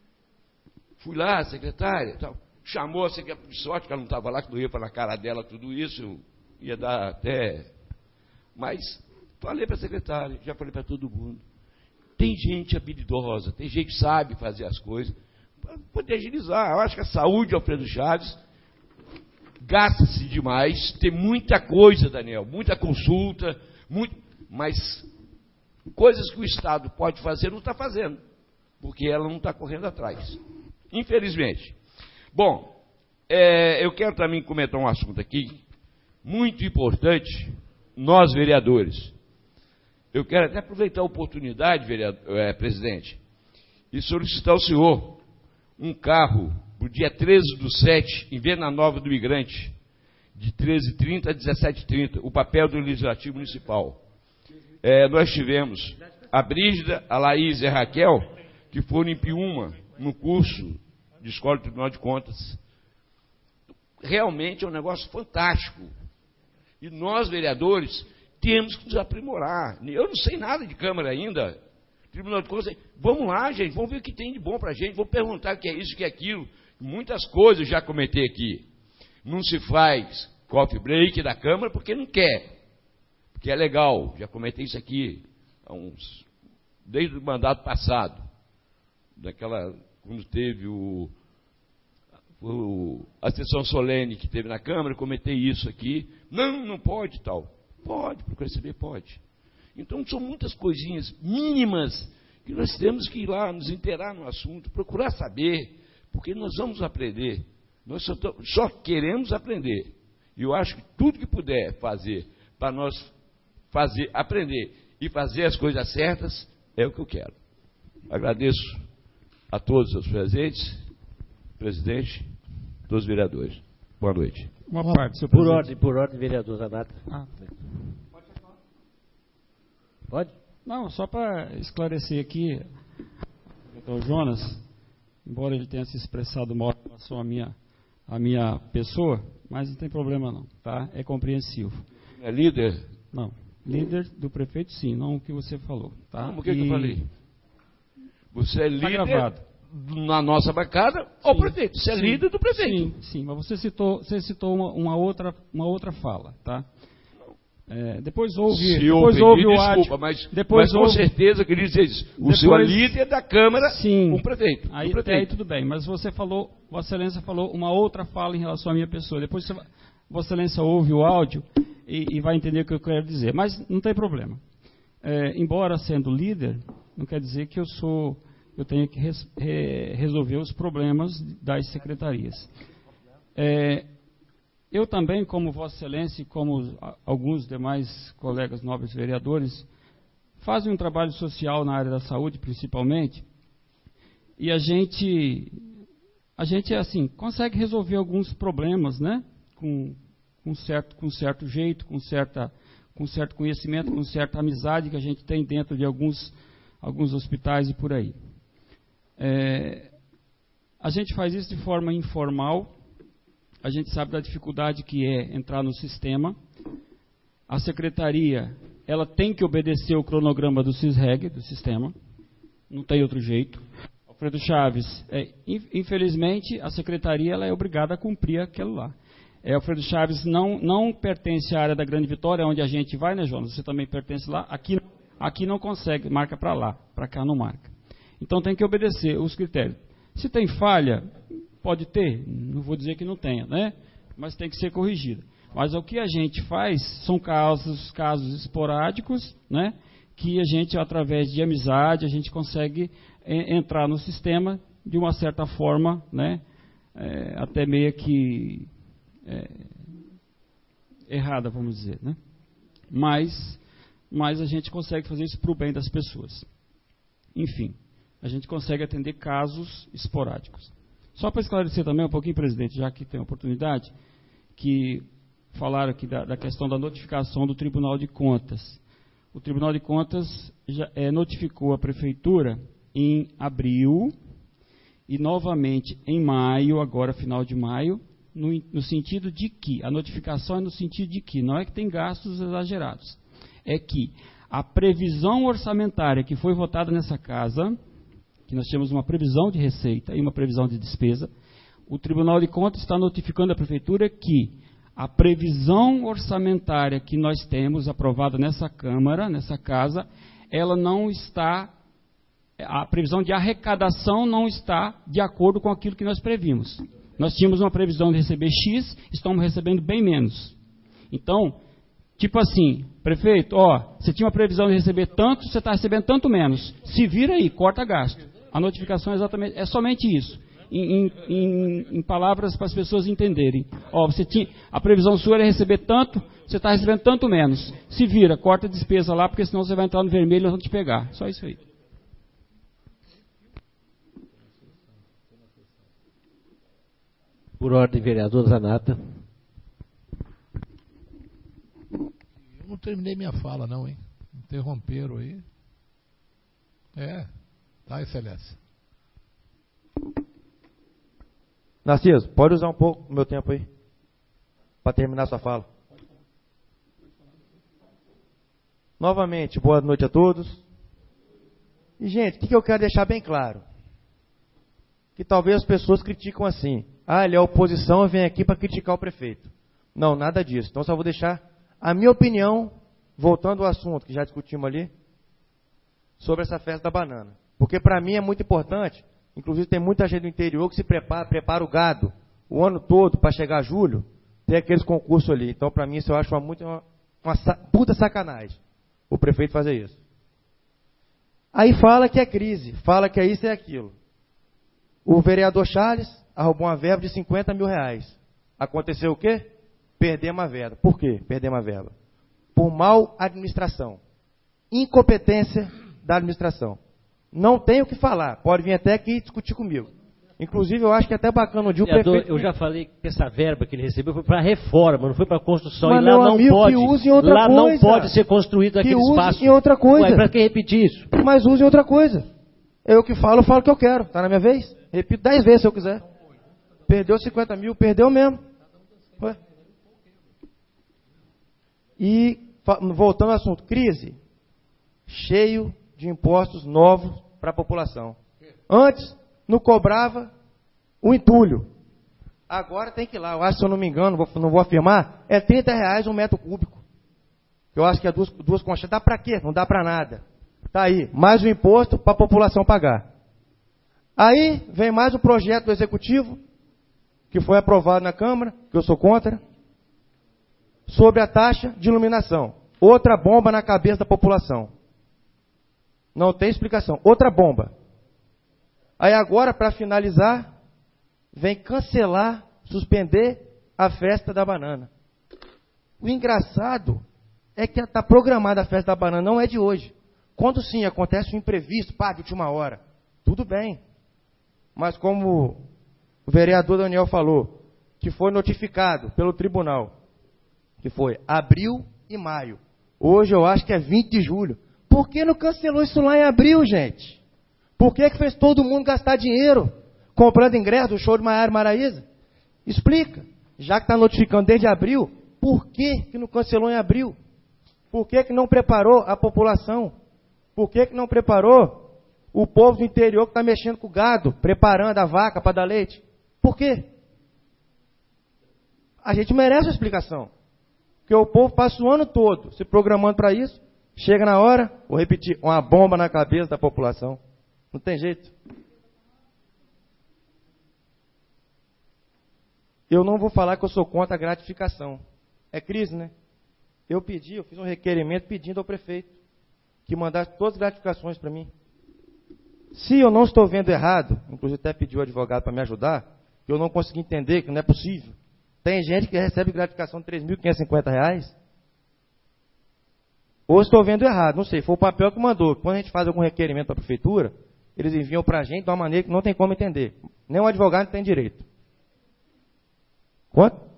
Fui lá, secretária, tal, chamou a secretária, de sorte que ela não estava lá, que não ia para na cara dela tudo isso, ia dar até... Mas falei para a secretária, já falei para todo mundo, tem gente habilidosa, tem gente que sabe fazer as coisas, para poder agilizar. Eu acho que a saúde de Alfredo Chaves gasta-se demais, tem muita coisa, Daniel, muita consulta, mas coisas que o Estado pode fazer, não está fazendo, porque ela não está correndo atrás, infelizmente. Bom, eu quero também comentar um assunto aqui, muito importante, nós vereadores. Eu quero até aproveitar a oportunidade, presidente, e solicitar ao senhor um carro para o dia 13/7, em Venda Nova do Migrante, de 13h30 a 17h30, o papel do Legislativo Municipal. Nós tivemos a Brígida, a Laís e a Raquel, que foram em Piúma, no curso de Escola de Tribunal de Contas. Realmente é um negócio fantástico. E nós, vereadores, temos que nos aprimorar. Eu não sei nada de Câmara ainda. Tribunal de Contas, vamos lá, gente, vamos ver o que tem de bom para a gente, vamos perguntar o que é isso, o que é aquilo. Muitas coisas já comentei aqui. Não se faz coffee break da Câmara porque não quer. Porque é legal, já comentei isso aqui desde o mandato passado. Quando teve a sessão solene que teve na Câmara, comentei isso aqui. Não pode tal. Pode, para o receber pode. Então, são muitas coisinhas mínimas que nós temos que ir lá, nos inteirar no assunto, procurar saber, porque nós vamos aprender. Nós só queremos aprender. E eu acho que tudo que puder fazer para nós aprender e fazer as coisas certas, é o que eu quero. Agradeço a todos os presentes, presidente, todos os vereadores. Boa noite. Uma parte, senhor presidente. Por ordem, vereador Zanata. Pode? Não, só para esclarecer aqui, doutor Jonas, embora ele tenha se expressado mal em relação à minha pessoa, mas não tem problema não, tá? É compreensivo. É líder? Não. Líder do prefeito, sim, não o que você falou, tá? Como que eu falei? Você é líder gravado. na nossa bancada ou prefeito? Você é líder do prefeito. Sim, mas você citou uma outra fala, tá? Depois houve o áudio. Desculpa, mas com certeza eu queria dizer isso. O senhor é líder da Câmara, sim, o prefeito. Aí tudo bem, mas Vossa Excelência falou uma outra fala em relação à minha pessoa. Depois Vossa Excelência ouve o áudio e vai entender o que eu quero dizer. Mas não tem problema. Embora sendo líder, não quer dizer que eu tenha que resolver os problemas das secretarias. Eu também, como Vossa Excelência e como alguns demais colegas nobres vereadores, fazem um trabalho social na área da saúde, principalmente, e a gente assim, consegue resolver alguns problemas, né? Com certo jeito, com certo conhecimento, com certa amizade que a gente tem dentro de alguns hospitais e por aí. A gente faz isso de forma informal. A gente sabe da dificuldade que é entrar no sistema. A secretaria, ela tem que obedecer o cronograma do CISREG, do sistema. Não tem outro jeito. Alfredo Chaves, infelizmente, a secretaria ela é obrigada a cumprir aquilo lá. Alfredo Chaves não pertence à área da Grande Vitória, onde a gente vai, né, Jonas? Você também pertence lá. Aqui não consegue, marca para lá, para cá não marca. Então tem que obedecer os critérios. Se tem falha, pode ter, não vou dizer que não tenha, né? Mas tem que ser corrigida. Mas o que a gente faz são casos esporádicos, né? Que a gente, através de amizade, a gente consegue entrar no sistema de uma certa forma, né? Até meio que errada, vamos dizer, né? Mas a gente consegue fazer isso para o bem das pessoas. Enfim, a gente consegue atender casos esporádicos. Só para esclarecer também um pouquinho, presidente, já que tem a oportunidade, que falaram aqui da questão da notificação do Tribunal de Contas. O Tribunal de Contas já notificou a Prefeitura em abril e novamente em maio, agora final de maio, no sentido de que, a notificação é no sentido de que, não é que tem gastos exagerados, é que a previsão orçamentária que foi votada nessa casa, que nós temos uma previsão de receita e uma previsão de despesa, o Tribunal de Contas está notificando a Prefeitura que a previsão orçamentária que nós temos aprovada nessa Câmara, nessa casa, ela não está, a previsão de arrecadação não está de acordo com aquilo que nós previmos. Nós tínhamos uma previsão de receber X, estamos recebendo bem menos. Então, tipo assim, prefeito, você tinha uma previsão de receber tanto, você está recebendo tanto menos. Se vira aí, corta gasto. A notificação é somente isso. Em palavras para as pessoas entenderem. A previsão sua era receber tanto, você está recebendo tanto menos. Se vira, corta a despesa lá, porque senão você vai entrar no vermelho e nós vamos te pegar. Só isso aí. Por ordem, vereador Zanata. Eu não terminei minha fala, não, hein? Interromperam aí. Tá, excelência. Narciso, pode usar um pouco do meu tempo aí, para terminar sua fala. Novamente, boa noite a todos. E, gente, o que eu quero deixar bem claro? Que talvez as pessoas criticam assim. Ele é oposição, vem aqui para criticar o prefeito. Não, nada disso. Então, só vou deixar a minha opinião, voltando ao assunto que já discutimos ali, sobre essa festa da banana. Porque para mim é muito importante, inclusive tem muita gente do interior que se prepara o gado o ano todo para chegar a julho, ter aqueles concursos ali. Então, para mim, isso eu acho uma puta sacanagem, o prefeito fazer isso. Aí fala que é crise, fala que é isso e é aquilo. O vereador Charles arrumou uma verba de 50 mil reais. Aconteceu o quê? Perdemos a verba. Por quê? Perdemos a verba. Por mal administração. Incompetência da administração. Não tenho o que falar. Pode vir até aqui discutir comigo. Inclusive, eu acho que é até bacana o dia o prefeito... Eu já falei que essa verba que ele recebeu foi para reforma, não foi para construção. Mas e lá não amigo, pode. Que use em outra lá coisa. Não pode ser construído aquele espaço. Que use em outra coisa. Para que repetir isso? Mas use em outra coisa. Eu que falo, eu falo o que eu quero. Está na minha vez? Repito 10 vezes se eu quiser. Perdeu 50 mil, perdeu mesmo. Ué. E, voltando ao assunto, crise, cheio de impostos novos para a população. Antes, não cobrava o entulho. Agora tem que ir lá, eu acho, se eu não me engano, não vou afirmar, é R$30 um metro cúbico. Eu acho que é duas conchas. Dá para quê? Não dá para nada. Tá aí, mais um imposto para a população pagar. Aí vem mais um projeto do Executivo, que foi aprovado na Câmara, que eu sou contra, sobre a taxa de iluminação. Outra bomba na cabeça da população. Não tem explicação. Outra bomba. Aí agora, para finalizar, vem cancelar, suspender a festa da banana. O engraçado é que está programada a festa da banana, não é de hoje. Quando sim acontece um imprevisto, de última hora, tudo bem. Mas como o vereador Daniel falou, que foi notificado pelo tribunal, que foi abril e maio. Hoje eu acho que é 20 de julho. Por que não cancelou isso lá em abril, gente? Por que fez todo mundo gastar dinheiro comprando ingresso do show de Maiara e Maraíza? Explica. Já que está notificando desde abril, por que não cancelou em abril? Por que não preparou a população? Por que não preparou o povo do interior que está mexendo com o gado, preparando a vaca para dar leite? Por quê? A gente merece uma explicação. Porque o povo passa o ano todo se programando para isso, chega na hora, vou repetir, uma bomba na cabeça da população. Não tem jeito. Eu não vou falar que eu sou contra a gratificação. É crise, né? Eu fiz um requerimento pedindo ao prefeito que mandasse todas as gratificações para mim. Se eu não estou vendo errado, inclusive até pedi o advogado para me ajudar, eu não consegui entender que não é possível. Tem gente que recebe gratificação de R$3.550. Ou estou vendo errado, não sei, foi o papel que mandou. Quando a gente faz algum requerimento para a prefeitura, eles enviam para a gente de uma maneira que não tem como entender. Nem o advogado tem direito. Quanto?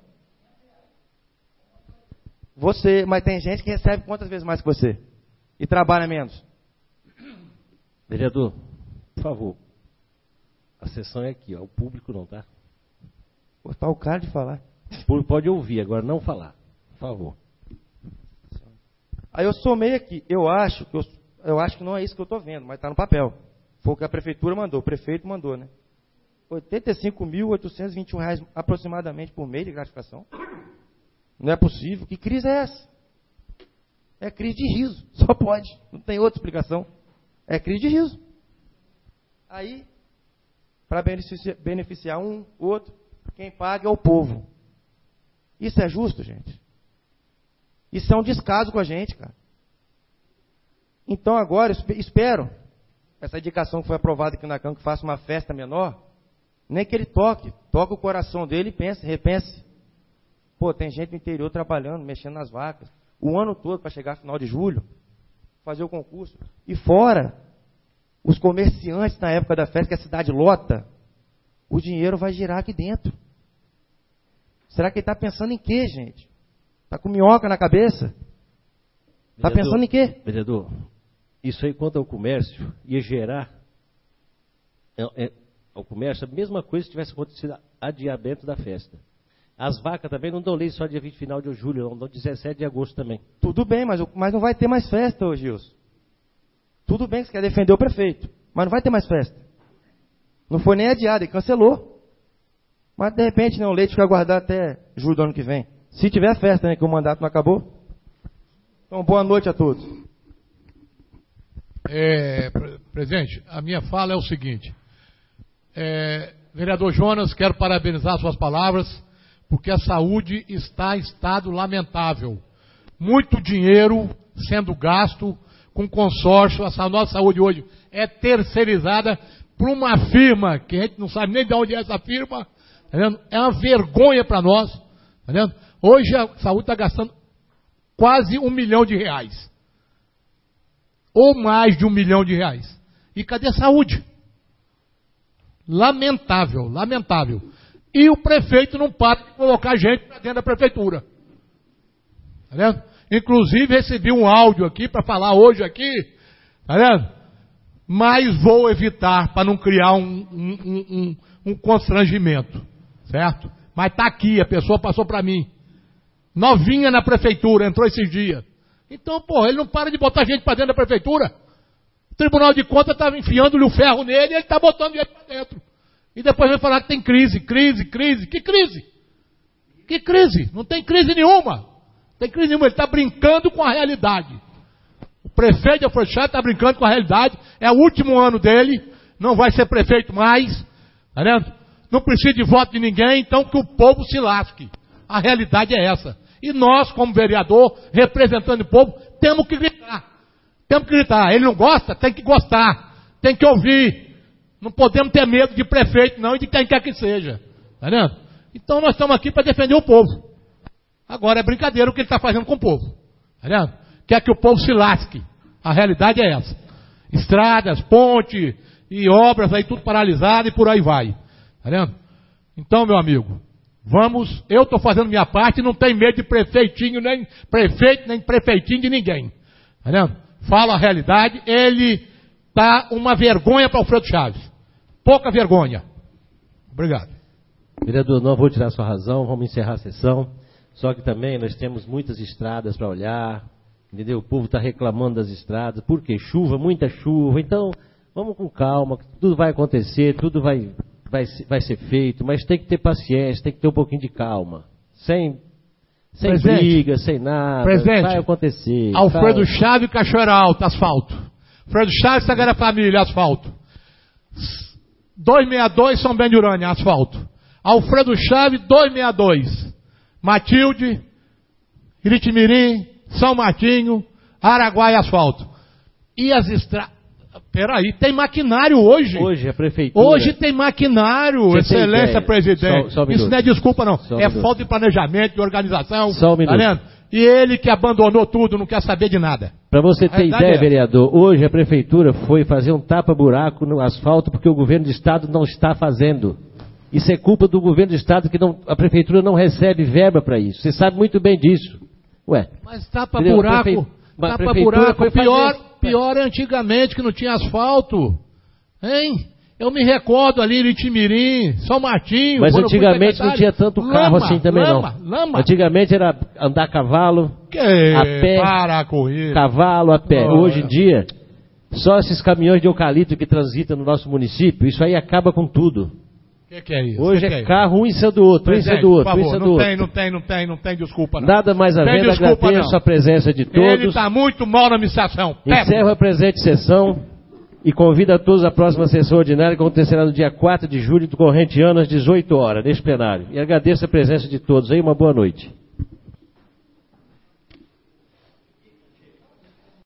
Você, mas tem gente que recebe quantas vezes mais que você? E trabalha menos. Vereador, por favor. A sessão é aqui, ó. O público não tá. Tá o cara de falar. O público pode ouvir, agora não falar. Por favor. Aí eu somei aqui. Eu acho que não é isso que eu estou vendo, mas está no papel. Foi o que a prefeitura mandou, o prefeito mandou, né? R$85.821 aproximadamente por mês de gratificação. Não é possível. Que crise é essa? É crise de riso. Só pode. Não tem outra explicação. É crise de riso. Aí, para beneficiar um, outro, quem paga é o povo. Isso é justo, gente? Isso é um descaso com a gente, cara. Então agora, espero, essa indicação que foi aprovada aqui na Câmara, que faça uma festa menor, nem que ele toque o coração dele e repense. Pô, tem gente no interior trabalhando, mexendo nas vacas, o ano todo para chegar final de julho, fazer o concurso. E fora, os comerciantes na época da festa, que a cidade lota, o dinheiro vai girar aqui dentro. Será que ele está pensando em quê, gente? Está com minhoca na cabeça? Está pensando em quê? Vereador, isso aí quanto ao comércio, ia gerar ao comércio a mesma coisa se tivesse acontecido adiamento da festa. As vacas também não dão leite só dia 20 final de julho, não dão 17 de agosto também. Tudo bem, mas não vai ter mais festa, ô Gilson. Tudo bem que você quer defender o prefeito, mas não vai ter mais festa. Não foi nem adiado, ele cancelou. Mas de repente, né, o leite fica guardado até julho do ano que vem. Se tiver festa, né, que o mandato não acabou. Então, boa noite a todos. Presidente, a minha fala é o seguinte. Vereador Jonas, quero parabenizar suas palavras, porque a saúde está em estado lamentável. Muito dinheiro sendo gasto com consórcio. A nossa saúde hoje é terceirizada por uma firma que a gente não sabe nem de onde é essa firma. Tá vendo? É uma vergonha para nós. Tá vendo? Hoje a saúde está gastando quase R$1 milhão. Ou mais de R$1 milhão. E cadê a saúde? Lamentável, lamentável. E o prefeito não para de colocar gente para dentro da prefeitura. Tá vendo? Inclusive recebi um áudio aqui para falar hoje aqui, tá vendo? mas vou evitar para não criar um constrangimento, certo? Mas está aqui, a pessoa passou para mim. Novinha na prefeitura, entrou esses dias. Então, porra, ele não para de botar gente para dentro da prefeitura. O Tribunal de Contas estava enfiando-lhe o ferro nele e ele está botando gente para dentro. E depois vai falar que tem crise. Que crise? Que crise? Não tem crise nenhuma. Não tem crise nenhuma, ele está brincando com a realidade. O prefeito de Alfredo Chaves está brincando com a realidade. É o último ano dele, não vai ser prefeito mais. Tá vendo? Não precisa de voto de ninguém, então que o povo se lasque. A realidade é essa. E nós, como vereador, representando o povo, temos que gritar. Temos que gritar. Ele não gosta? Tem que gostar. Tem que ouvir. Não podemos ter medo de prefeito, não, e de quem quer que seja. Tá vendo? Então nós estamos aqui para defender o povo. Agora é brincadeira o que ele está fazendo com o povo. Tá vendo? Quer que o povo se lasque. A realidade é essa. Estradas, ponte e obras aí tudo paralisado e por aí vai. Tá vendo? Então, meu amigo, vamos, eu estou fazendo minha parte e não tem medo de prefeitinho, nem prefeito, nem prefeitinho de ninguém. Tá vendo? Falo a realidade, ele está uma vergonha para o Alfredo Chaves. Pouca vergonha. Obrigado. Vereador, não vou tirar sua razão, vamos encerrar a sessão. Só que também nós temos muitas estradas para olhar, entendeu? O povo está reclamando das estradas. Por quê? Chuva, muita chuva. Então, vamos com calma, tudo vai acontecer, tudo vai ser feito, mas tem que ter paciência, tem que ter um pouquinho de calma. Sem briga, sem nada. Vai acontecer. Alfredo Chaves, Cachoeira Alta, asfalto. Alfredo Chaves, Sagrada Família, asfalto. 262, São Bento de Urânia, asfalto. Alfredo Chaves, 262. Matilde, Iritimirim, São Martinho, Araguaia, asfalto. E as estradas... Peraí, tem maquinário hoje. Hoje a prefeitura... Hoje tem maquinário, Você excelência presidente. Só um Isso não é desculpa não, é falta de planejamento, de organização. Só um minuto. Tá vendo? E ele que abandonou tudo, não quer saber de nada. Para você ter ideia, vereador, hoje a prefeitura foi fazer um tapa-buraco no asfalto porque o governo do estado não está fazendo. Isso é culpa do governo do estado que a prefeitura não recebe verba para isso. Você sabe muito bem disso. Ué. Mas tapa-buraco, pior é antigamente que não tinha asfalto. Hein? Eu me recordo ali em Iritimirim, São Martinho. Mas antigamente não tinha tanto carro assim também lama. Antigamente era andar a cavalo, a pé, cavalo, a pé. Hoje em dia, só esses caminhões de eucalipto que transitam no nosso município, isso aí acaba com tudo. Que é isso? Hoje é carro um em cima do outro, Não tem desculpa não. Nada mais a ver, agradeço a presença de todos. Ele está muito mal na administração. Encerro a presente sessão e convido a todos à próxima sessão ordinária que acontecerá no dia 4 de julho do corrente ano às 18 horas, neste plenário. E agradeço a presença de todos aí, uma boa noite.